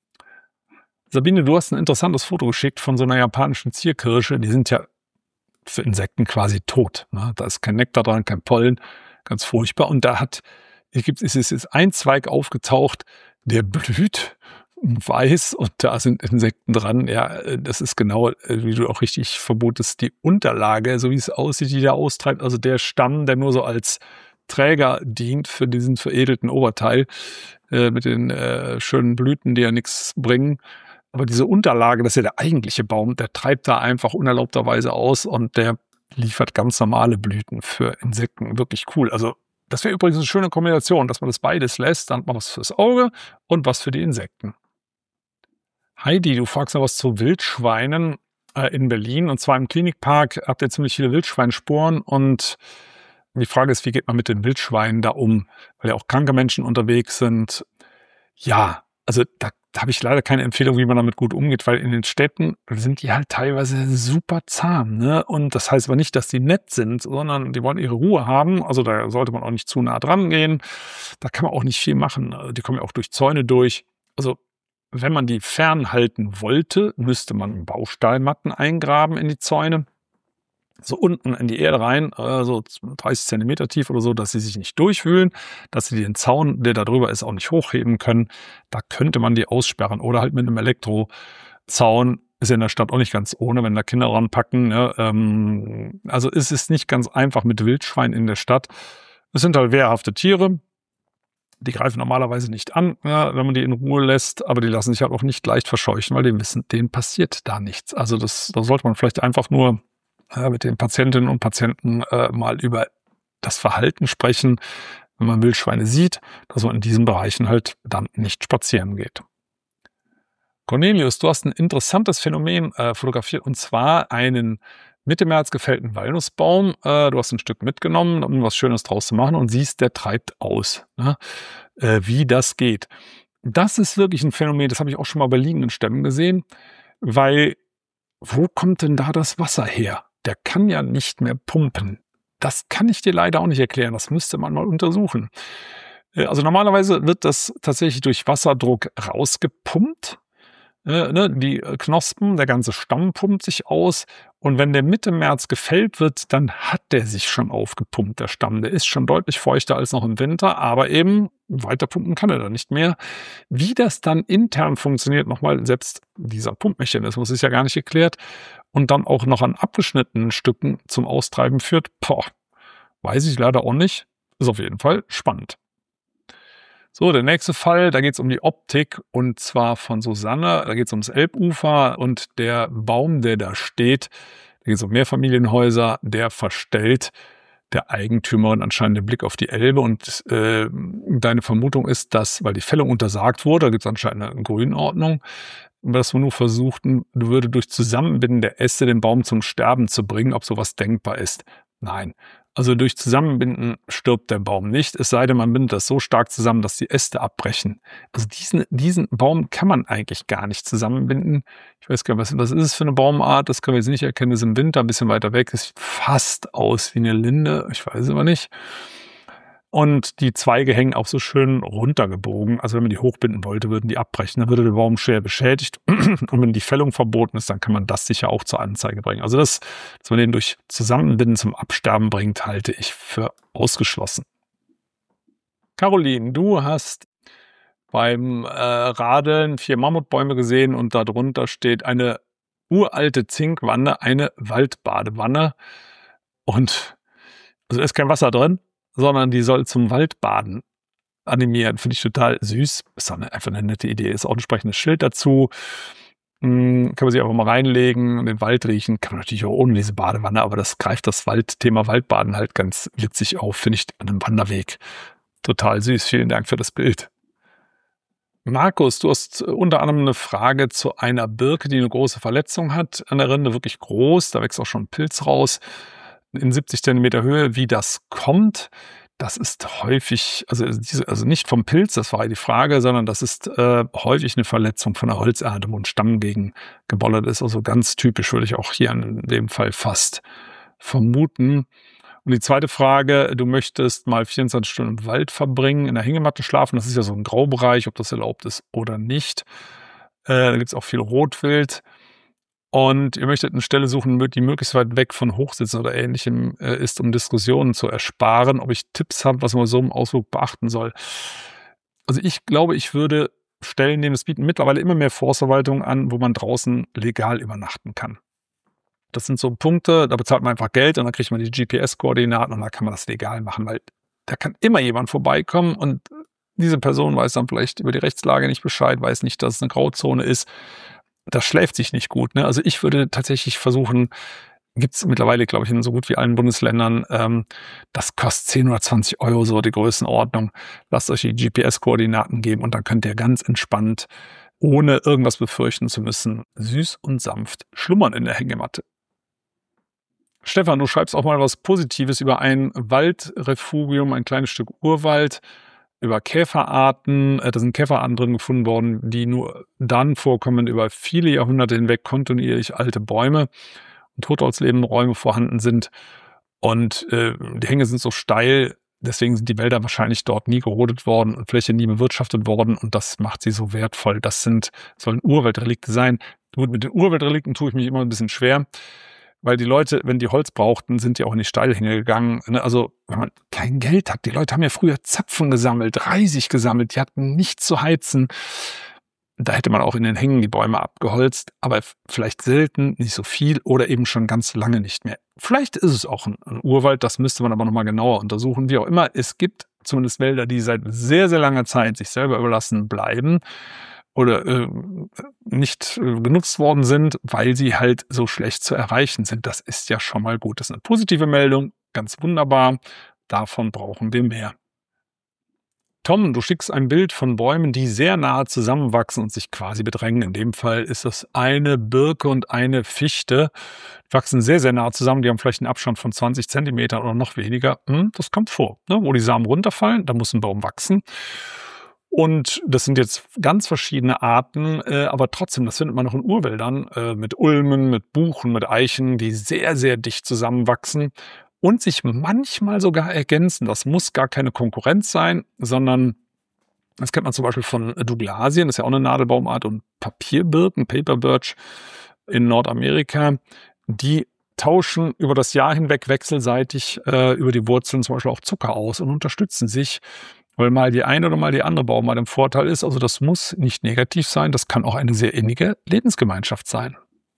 S1: Sabine, du hast ein interessantes Foto geschickt von so einer japanischen Zierkirsche. Die sind ja für Insekten quasi tot. Ne? Da ist kein Nektar dran, kein Pollen. Ganz furchtbar. Und da ist ein Zweig aufgetaucht, der blüht weiß und da sind Insekten dran. Ja, das ist genau, wie du auch richtig vermutest, die Unterlage, so wie es aussieht, die da austreibt. Also der Stamm, der nur so als Träger dient für diesen veredelten Oberteil mit den schönen Blüten, die ja nichts bringen. Aber diese Unterlage, das ist ja der eigentliche Baum, der treibt da einfach unerlaubterweise aus und der liefert ganz normale Blüten für Insekten. Wirklich cool. Also das wäre übrigens eine schöne Kombination, dass man das beides lässt. Dann hat man was fürs Auge und was für die Insekten. Heidi, du fragst noch was zu Wildschweinen in Berlin. Und zwar im Klinikpark habt ihr ziemlich viele Wildschweinspuren. Und die Frage ist, wie geht man mit den Wildschweinen da um? Weil ja auch kranke Menschen unterwegs sind. Ja, also da habe ich leider keine Empfehlung, wie man damit gut umgeht, weil in den Städten sind die halt teilweise super zahm, ne? Und das heißt aber nicht, dass die nett sind, sondern die wollen ihre Ruhe haben. Also da sollte man auch nicht zu nah dran gehen. Da kann man auch nicht viel machen. Die kommen ja auch durch Zäune durch. Also wenn man die fernhalten wollte, müsste man Baustahlmatten eingraben in die Zäune. So unten in die Erde rein, so 30 Zentimeter tief oder so, dass sie sich nicht durchwühlen, dass sie den Zaun, der da drüber ist, auch nicht hochheben können. Da könnte man die aussperren oder halt mit einem Elektrozaun. Ist ja in der Stadt auch nicht ganz ohne, wenn da Kinder ranpacken. Ne? Also es ist nicht ganz einfach mit Wildschweinen in der Stadt. Es sind halt wehrhafte Tiere. Die greifen normalerweise nicht an, ja, wenn man die in Ruhe lässt, aber die lassen sich halt auch nicht leicht verscheuchen, weil die wissen, denen passiert da nichts. Also da sollte man vielleicht einfach nur mit den Patientinnen und Patienten mal über das Verhalten sprechen, wenn man Wildschweine sieht, dass man in diesen Bereichen halt dann nicht spazieren geht. Cornelius, du hast ein interessantes Phänomen fotografiert, und zwar einen Mitte März gefällten Walnussbaum. Du hast ein Stück mitgenommen, um was Schönes draus zu machen, und siehst, der treibt aus. Ne? Wie das geht. Das ist wirklich ein Phänomen, das habe ich auch schon mal bei liegenden Stämmen gesehen, weil wo kommt denn da das Wasser her? Der kann ja nicht mehr pumpen. Das kann ich dir leider auch nicht erklären. Das müsste man mal untersuchen. Also normalerweise wird das tatsächlich durch Wasserdruck rausgepumpt. Die Knospen, der ganze Stamm pumpt sich aus. Und wenn der Mitte März gefällt wird, dann hat der sich schon aufgepumpt, der Stamm. Der ist schon deutlich feuchter als noch im Winter, aber eben weiter pumpen kann er dann nicht mehr. Wie das dann intern funktioniert, nochmal, selbst dieser Pumpmechanismus ist ja gar nicht geklärt, und dann auch noch an abgeschnittenen Stücken zum Austreiben führt, weiß ich leider auch nicht. Ist auf jeden Fall spannend. So, der nächste Fall, da geht es um die Optik, und zwar von Susanne. Da geht es ums Elbufer, und der Baum, der da steht, da geht es um Mehrfamilienhäuser, der verstellt der Eigentümerin anscheinend den Blick auf die Elbe. Und deine Vermutung ist, dass, weil die Fällung untersagt wurde, da gibt es anscheinend eine Grünordnung, dass man nur versuchten, würde durch Zusammenbinden der Äste den Baum zum Sterben zu bringen, ob sowas denkbar ist. Nein. Also durch Zusammenbinden stirbt der Baum nicht, es sei denn, man bindet das so stark zusammen, dass die Äste abbrechen. Also diesen Baum kann man eigentlich gar nicht zusammenbinden. Ich weiß gar nicht, was ist es für eine Baumart, das können wir jetzt nicht erkennen, das ist im Winter ein bisschen weiter weg, es sieht fast aus wie eine Linde, ich weiß es aber nicht. Und die Zweige hängen auch so schön runtergebogen. Also wenn man die hochbinden wollte, würden die abbrechen. Dann würde der Baum schwer beschädigt. Und wenn die Fällung verboten ist, dann kann man das sicher auch zur Anzeige bringen. Also dass man den durch Zusammenbinden zum Absterben bringt, halte ich für ausgeschlossen. Caroline, du hast beim Radeln 4 Mammutbäume gesehen und darunter steht eine uralte Zinkwanne, eine Waldbadewanne. Und also ist kein Wasser drin, sondern die soll zum Waldbaden animieren. Finde ich total süß. Ist doch einfach eine nette Idee. Ist auch ein entsprechendes Schild dazu. Kann man sich einfach mal reinlegen und den Wald riechen. Kann man natürlich auch ohne diese Badewanne, aber das greift das Thema Waldbaden halt ganz witzig auf, finde ich, an einem Wanderweg. Total süß. Vielen Dank für das Bild. Markus, du hast unter anderem eine Frage zu einer Birke, die eine große Verletzung hat an der Rinde, wirklich groß. Da wächst auch schon ein Pilz raus in 70 Zentimeter Höhe. Wie das kommt, das ist häufig, also nicht vom Pilz, das war die Frage, sondern das ist häufig eine Verletzung von der Holzernte, wo ein Stamm gegen gebollert ist. Also ganz typisch, würde ich auch hier in dem Fall fast vermuten. Und die zweite Frage, du möchtest mal 24 Stunden im Wald verbringen, in der Hängematte schlafen. Das ist ja so ein Graubereich, ob das erlaubt ist oder nicht. Da gibt es auch viel Rotwild. Und ihr möchtet eine Stelle suchen, die möglichst weit weg von Hochsitzen oder Ähnlichem ist, um Diskussionen zu ersparen. Ob ich Tipps habe, was man so im Ausflug beachten soll. Also ich glaube, ich würde Stellen nehmen, es bieten mittlerweile immer mehr Forstverwaltungen an, wo man draußen legal übernachten kann. Das sind so Punkte, da bezahlt man einfach Geld und dann kriegt man die GPS-Koordinaten und dann kann man das legal machen, weil da kann immer jemand vorbeikommen und diese Person weiß dann vielleicht über die Rechtslage nicht Bescheid, weiß nicht, dass es eine Grauzone ist. Das schläft sich nicht gut, ne? Also ich würde tatsächlich versuchen, gibt es mittlerweile, glaube ich, in so gut wie allen Bundesländern, das kostet 10 oder 20 Euro, so die Größenordnung. Lasst euch die GPS-Koordinaten geben und dann könnt ihr ganz entspannt, ohne irgendwas befürchten zu müssen, süß und sanft schlummern in der Hängematte. Stefan, du schreibst auch mal was Positives über ein Waldrefugium, ein kleines Stück Urwald, über Käferarten. Da sind Käferarten drin gefunden worden, die nur dann vorkommen, über viele Jahrhunderte hinweg kontinuierlich alte Bäume und totholzlebende Räume vorhanden sind. Und die Hänge sind so steil, deswegen sind die Wälder wahrscheinlich dort nie gerodet worden und Fläche nie bewirtschaftet worden. Und das macht sie so wertvoll. Sollen Urwaldrelikte sein. Gut, mit den Urwaldrelikten tue ich mich immer ein bisschen schwer. Weil die Leute, wenn die Holz brauchten, sind die auch in die Steilhänge gegangen. Also, wenn man kein Geld hat, die Leute haben ja früher Zapfen gesammelt, Reisig gesammelt, die hatten nichts zu heizen. Da hätte man auch in den Hängen die Bäume abgeholzt, aber vielleicht selten, nicht so viel oder eben schon ganz lange nicht mehr. Vielleicht ist es auch ein Urwald, das müsste man aber nochmal genauer untersuchen. Wie auch immer, es gibt zumindest Wälder, die seit sehr, sehr langer Zeit sich selber überlassen bleiben oder nicht genutzt worden sind, weil sie halt so schlecht zu erreichen sind. Das ist ja schon mal gut. Das ist eine positive Meldung, ganz wunderbar. Davon brauchen wir mehr. Tom, du schickst ein Bild von Bäumen, die sehr nahe zusammenwachsen und sich quasi bedrängen. In dem Fall ist es eine Birke und eine Fichte. Die wachsen sehr, sehr nah zusammen. Die haben vielleicht einen Abstand von 20 Zentimetern oder noch weniger. Das kommt vor, ne? Wo die Samen runterfallen, da muss ein Baum wachsen. Und das sind jetzt ganz verschiedene Arten, aber trotzdem, das findet man noch in Urwäldern mit Ulmen, mit Buchen, mit Eichen, die sehr, sehr dicht zusammenwachsen und sich manchmal sogar ergänzen. Das muss gar keine Konkurrenz sein, sondern das kennt man zum Beispiel von Douglasien, das ist ja auch eine Nadelbaumart, und Papierbirken, Paper Birch in Nordamerika, die tauschen über das Jahr hinweg wechselseitig über die Wurzeln zum Beispiel auch Zucker aus und unterstützen sich, weil mal die eine oder mal die andere Baumart im Vorteil ist. Also das muss nicht negativ sein, das kann auch eine sehr innige Lebensgemeinschaft sein.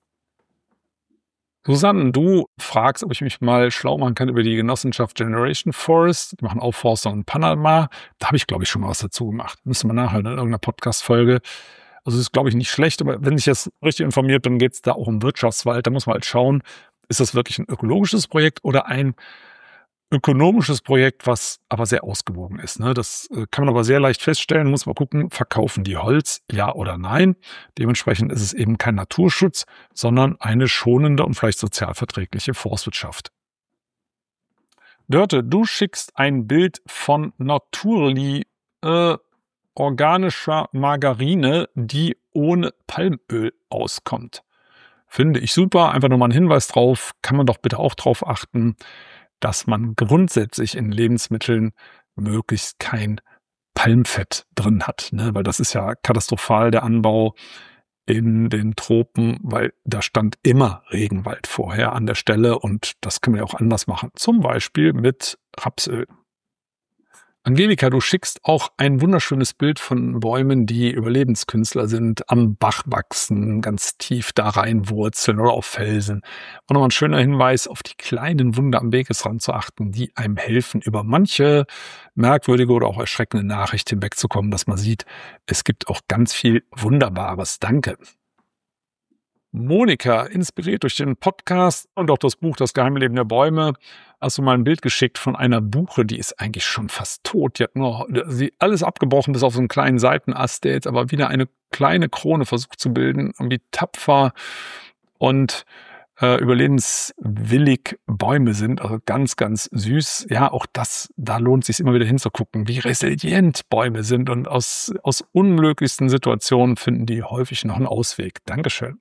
S1: Susanne, du fragst, ob ich mich mal schlau machen kann über die Genossenschaft Generation Forest. Die machen Aufforstung in Panama. Da habe ich, glaube ich, schon mal was dazu gemacht. Müssen wir nachhören in irgendeiner Podcast-Folge. Also das ist, glaube ich, nicht schlecht, aber wenn ich jetzt richtig informiert bin, geht es da auch um Wirtschaftswald. Da muss man halt schauen, ist das wirklich ein ökologisches Projekt oder ein ökonomisches Projekt, was aber sehr ausgewogen ist. Ne? Das kann man aber sehr leicht feststellen, muss man gucken, verkaufen die Holz, ja oder nein. Dementsprechend ist es eben kein Naturschutz, sondern eine schonende und vielleicht sozialverträgliche Forstwirtschaft. Dörte, du schickst ein Bild von Naturli organischer Margarine, die ohne Palmöl auskommt. Finde ich super, einfach nochmal ein Hinweis drauf, kann man doch bitte auch drauf achten, dass man grundsätzlich in Lebensmitteln möglichst kein Palmfett drin hat, ne? Weil das ist ja katastrophal, der Anbau in den Tropen, weil da stand immer Regenwald vorher an der Stelle und das können wir ja auch anders machen. Zum Beispiel mit Rapsöl. Angelika, du schickst auch ein wunderschönes Bild von Bäumen, die Überlebenskünstler sind, am Bach wachsen, ganz tief da reinwurzeln oder auf Felsen. Und nochmal ein schöner Hinweis, auf die kleinen Wunder am Wegesrand zu achten, die einem helfen, über manche merkwürdige oder auch erschreckende Nachricht hinwegzukommen, dass man sieht, es gibt auch ganz viel Wunderbares. Danke. Monika, inspiriert durch den Podcast und auch das Buch Das Geheimleben der Bäume, hast du mal ein Bild geschickt von einer Buche, die ist eigentlich schon fast tot. Die hat nur alles abgebrochen, bis auf so einen kleinen Seitenast, der jetzt aber wieder eine kleine Krone versucht zu bilden, und wie tapfer und überlebenswillig Bäume sind. Also ganz, ganz süß. Ja, auch da lohnt es sich immer wieder hinzugucken, wie resilient Bäume sind, und aus unmöglichsten Situationen finden die häufig noch einen Ausweg. Dankeschön.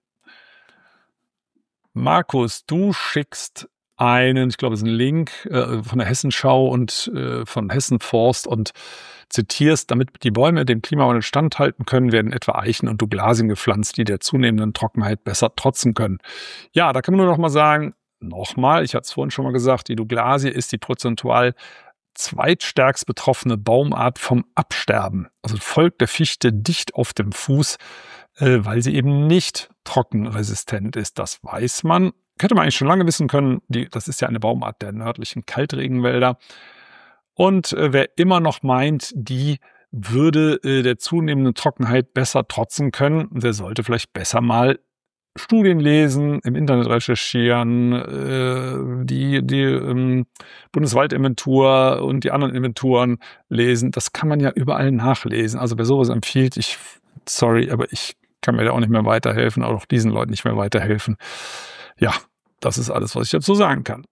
S1: Markus, du schickst ich glaube, es ist ein Link von der Hessenschau und von Hessen Forst, und zitierst: Damit die Bäume dem Klimawandel standhalten können, werden etwa Eichen und Douglasien gepflanzt, die der zunehmenden Trockenheit besser trotzen können. Ja, da kann man nur noch mal sagen, ich hatte es vorhin schon mal gesagt, die Douglasie ist die prozentual zweitstärkst betroffene Baumart vom Absterben. Also folgt der Fichte dicht auf dem Fuß, weil sie eben nicht trockenresistent ist. Das weiß man. Hätte man eigentlich schon lange wissen können. Das ist ja eine Baumart der nördlichen Kaltregenwälder. Und wer immer noch meint, die würde der zunehmenden Trockenheit besser trotzen können, der sollte vielleicht besser mal Studien lesen, im Internet recherchieren, die Bundeswaldinventur und die anderen Inventuren lesen. Das kann man ja überall nachlesen. Also wer sowas empfiehlt, aber ich kann mir da auch nicht mehr weiterhelfen, auch diesen Leuten nicht mehr weiterhelfen. Ja, das ist alles, was ich dazu sagen kann.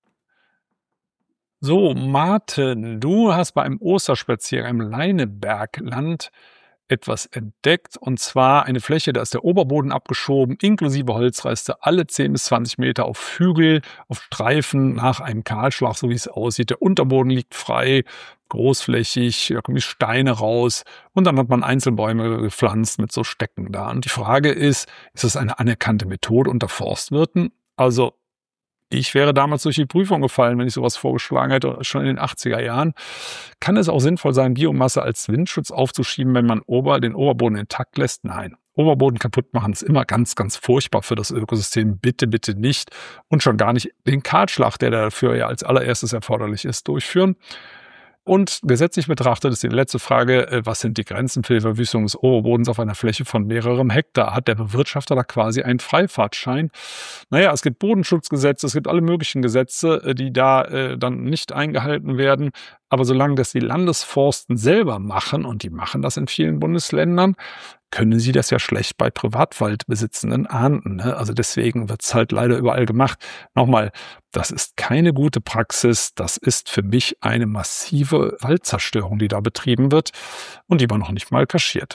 S1: So, Martin, du hast bei einem Osterspaziergang im Leinebergland etwas entdeckt, und zwar eine Fläche, da ist der Oberboden abgeschoben, inklusive Holzreste, alle 10 bis 20 Meter auf Hügel, auf Streifen nach einem Kahlschlag, so wie es aussieht. Der Unterboden liegt frei, großflächig, da kommen die Steine raus, und dann hat man Einzelbäume gepflanzt mit so Stecken da. Und die Frage ist das eine anerkannte Methode unter Forstwirten? Also, ich wäre damals durch die Prüfung gefallen, wenn ich sowas vorgeschlagen hätte, schon in den 80er Jahren. Kann es auch sinnvoll sein, Biomasse als Windschutz aufzuschieben, wenn man den Oberboden intakt lässt? Nein. Oberboden kaputt machen ist immer ganz, ganz furchtbar für das Ökosystem. Bitte, bitte nicht. Und schon gar nicht den Kahlschlag, der dafür ja als allererstes erforderlich ist, durchführen. Und gesetzlich betrachtet ist die letzte Frage, was sind die Grenzen für die Verwüstung des Oberbodens auf einer Fläche von mehreren Hektar? Hat der Bewirtschafter da quasi einen Freifahrtschein? Naja, es gibt Bodenschutzgesetze, es gibt alle möglichen Gesetze, die da dann nicht eingehalten werden. Aber solange das die Landesforsten selber machen, und die machen das in vielen Bundesländern, können sie das ja schlecht bei Privatwaldbesitzenden ahnden. Ne? Also deswegen wird es halt leider überall gemacht. Nochmal, das ist keine gute Praxis. Das ist für mich eine massive Waldzerstörung, die da betrieben wird und die man noch nicht mal kaschiert.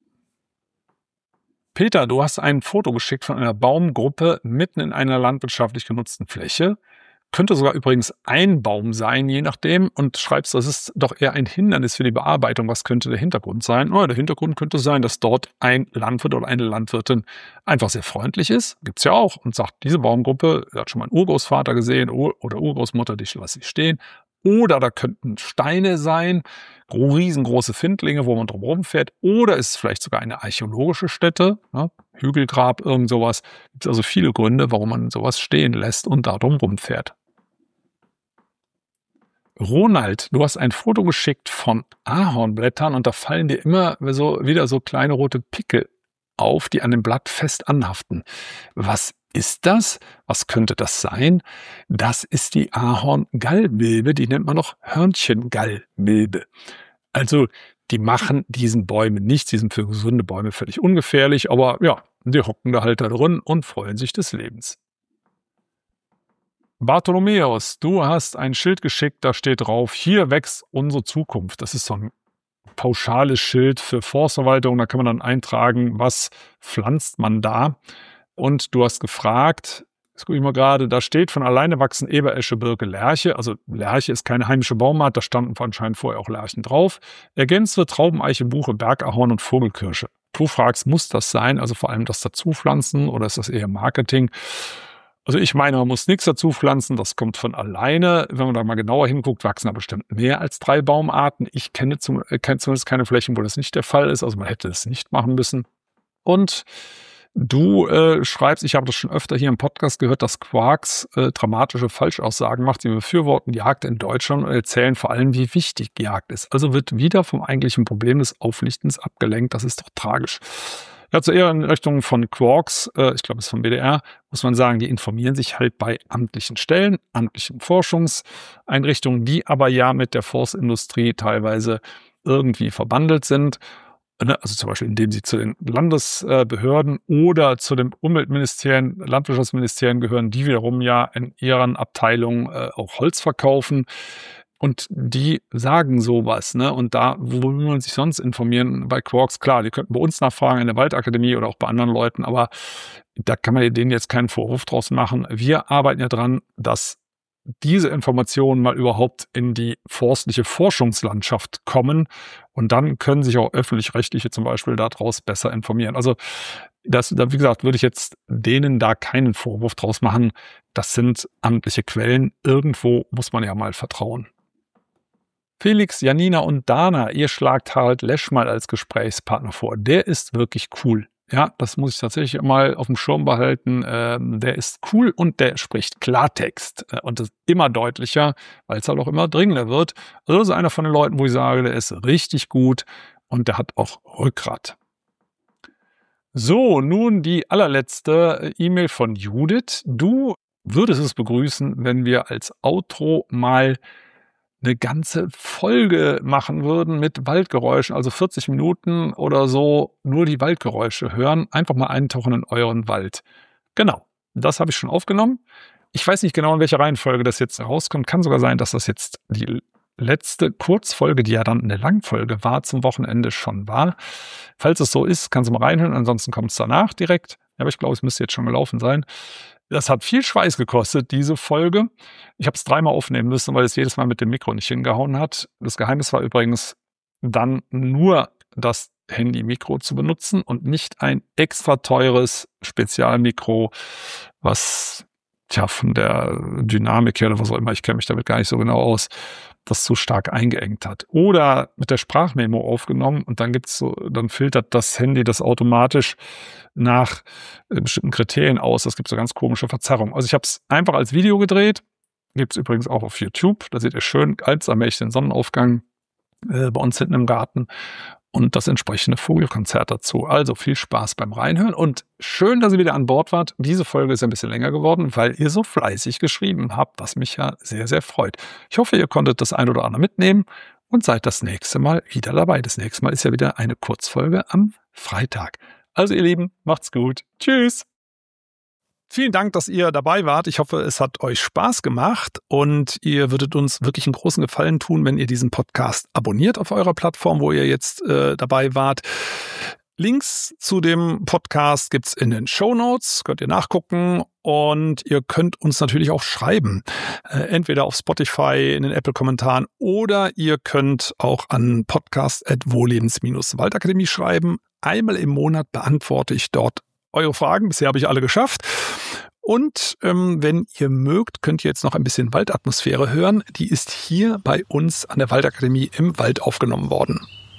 S1: Peter, du hast ein Foto geschickt von einer Baumgruppe mitten in einer landwirtschaftlich genutzten Fläche. Könnte sogar übrigens ein Baum sein, je nachdem, und schreibst, das ist doch eher ein Hindernis für die Bearbeitung. Was könnte der Hintergrund sein? Der Hintergrund könnte sein, dass dort ein Landwirt oder eine Landwirtin einfach sehr freundlich ist, gibt's ja auch, und sagt, diese Baumgruppe, hat schon mal einen Urgroßvater gesehen oder Urgroßmutter, die lasse ich stehen. Oder da könnten Steine sein, riesengroße Findlinge, wo man drum rumfährt. Oder ist es vielleicht sogar eine archäologische Stätte, ne? Hügelgrab, irgend sowas. Gibt also viele Gründe, warum man sowas stehen lässt und da drum rumfährt. Ronald, du hast ein Foto geschickt von Ahornblättern, und da fallen dir immer wieder so kleine rote Pickel auf, die an dem Blatt fest anhaften. Was ist das? Was könnte das sein? Das ist die Ahorngallmilbe, die nennt man noch Hörnchengallmilbe. Also die machen diesen Bäumen nichts, die sind für gesunde Bäume völlig ungefährlich, aber ja, die hocken da halt da drin und freuen sich des Lebens. Bartholomäus, du hast ein Schild geschickt, da steht drauf: Hier wächst unsere Zukunft. Das ist so ein pauschales Schild für Forstverwaltung, da kann man dann eintragen, was pflanzt man da. Und du hast gefragt, das gucke ich mal gerade, da steht: Von alleine wachsen Eberesche, Birke, Lärche. Also Lärche ist keine heimische Baumart, da standen anscheinend vorher auch Lärchen drauf. Ergänzt wird Trauben, Eiche, Buche, Bergahorn und Vogelkirsche. Du fragst, muss das sein? Also vor allem das Dazupflanzen, oder ist das eher Marketing? Also ich meine, man muss nichts dazu pflanzen, das kommt von alleine. Wenn man da mal genauer hinguckt, wachsen da bestimmt mehr als 3 Baumarten. Ich kenne zumindest keine Flächen, wo das nicht der Fall ist. Also man hätte es nicht machen müssen. Und du schreibst, ich habe das schon öfter hier im Podcast gehört, dass Quarks dramatische Falschaussagen macht. Sie befürworten Jagd in Deutschland und erzählen vor allem, wie wichtig Jagd ist. Also wird wieder vom eigentlichen Problem des Auflichtens abgelenkt. Das ist doch tragisch. Ja, zur Ehrenrichtung von Quarks, ich glaube, es ist vom BDR, muss man sagen, die informieren sich halt bei amtlichen Stellen, amtlichen Forschungseinrichtungen, die aber ja mit der Forstindustrie teilweise irgendwie verbandelt sind. Also zum Beispiel, indem sie zu den Landesbehörden oder zu den Umweltministerien, Landwirtschaftsministerien gehören, die wiederum ja in ihren Abteilungen auch Holz verkaufen. Und die sagen sowas, ne? Und da, wo will man sich sonst informieren bei Quarks? Klar, die könnten bei uns nachfragen in der Waldakademie oder auch bei anderen Leuten, aber da kann man denen jetzt keinen Vorwurf draus machen. Wir arbeiten ja dran, dass diese Informationen mal überhaupt in die forstliche Forschungslandschaft kommen und dann können sich auch Öffentlich-Rechtliche zum Beispiel daraus besser informieren. Also wie gesagt, würde ich jetzt denen da keinen Vorwurf draus machen. Das sind amtliche Quellen. Irgendwo muss man ja mal vertrauen. Felix, Janina und Dana, ihr schlagt Harald Lesch mal als Gesprächspartner vor. Der ist wirklich cool. Ja, das muss ich tatsächlich mal auf dem Schirm behalten. Der ist cool und der spricht Klartext. Und das immer deutlicher, weil es halt auch immer dringender wird. Also das ist einer von den Leuten, wo ich sage, der ist richtig gut und der hat auch Rückgrat. So, nun die allerletzte E-Mail von Judith. Du würdest es begrüßen, wenn wir als Outro mal eine ganze Folge machen würden mit Waldgeräuschen, also 40 Minuten oder so, nur die Waldgeräusche hören, einfach mal eintauchen in euren Wald. Genau, das habe ich schon aufgenommen. Ich weiß nicht genau, in welcher Reihenfolge das jetzt rauskommt. Kann sogar sein, dass das jetzt die letzte Kurzfolge, die ja dann eine Langfolge war, zum Wochenende schon war. Falls es so ist, kannst du mal reinhören, ansonsten kommt es danach direkt. Aber ich glaube, es müsste jetzt schon gelaufen sein. Das hat viel Schweiß gekostet, diese Folge. Ich habe es 3-mal aufnehmen müssen, weil es jedes Mal mit dem Mikro nicht hingehauen hat. Das Geheimnis war übrigens dann nur das Handy-Mikro zu benutzen und nicht ein extra teures Spezialmikro, was von der Dynamik her oder was auch immer, ich kenne mich damit gar nicht so genau aus, das zu stark eingeengt hat. Oder mit der Sprachmemo aufgenommen und dann dann filtert das Handy das automatisch nach bestimmten Kriterien aus. Das gibt so ganz komische Verzerrungen. Also ich habe es einfach als Video gedreht. Gibt es übrigens auch auf YouTube. Da seht ihr schön ganz allmählich den Sonnenaufgang bei uns hinten im Garten und das entsprechende Vogelkonzert dazu. Also viel Spaß beim Reinhören und schön, dass ihr wieder an Bord wart. Diese Folge ist ein bisschen länger geworden, weil ihr so fleißig geschrieben habt, was mich ja sehr, sehr freut. Ich hoffe, ihr konntet das ein oder andere mitnehmen und seid das nächste Mal wieder dabei. Das nächste Mal ist ja wieder eine Kurzfolge am Freitag. Also ihr Lieben, macht's gut. Tschüss. Vielen Dank, dass ihr dabei wart. Ich hoffe, es hat euch Spaß gemacht und ihr würdet uns wirklich einen großen Gefallen tun, wenn ihr diesen Podcast abonniert auf eurer Plattform, wo ihr jetzt dabei wart. Links zu dem Podcast gibt's in den Shownotes, könnt ihr nachgucken und ihr könnt uns natürlich auch schreiben. Entweder auf Spotify in den Apple-Kommentaren oder ihr könnt auch an podcast@wohlebens-waldakademie schreiben. Einmal im Monat beantworte ich dort eure Fragen. Bisher habe ich alle geschafft. Und wenn ihr mögt, könnt ihr jetzt noch ein bisschen Waldatmosphäre hören. Die ist hier bei uns an der Waldakademie im Wald aufgenommen worden.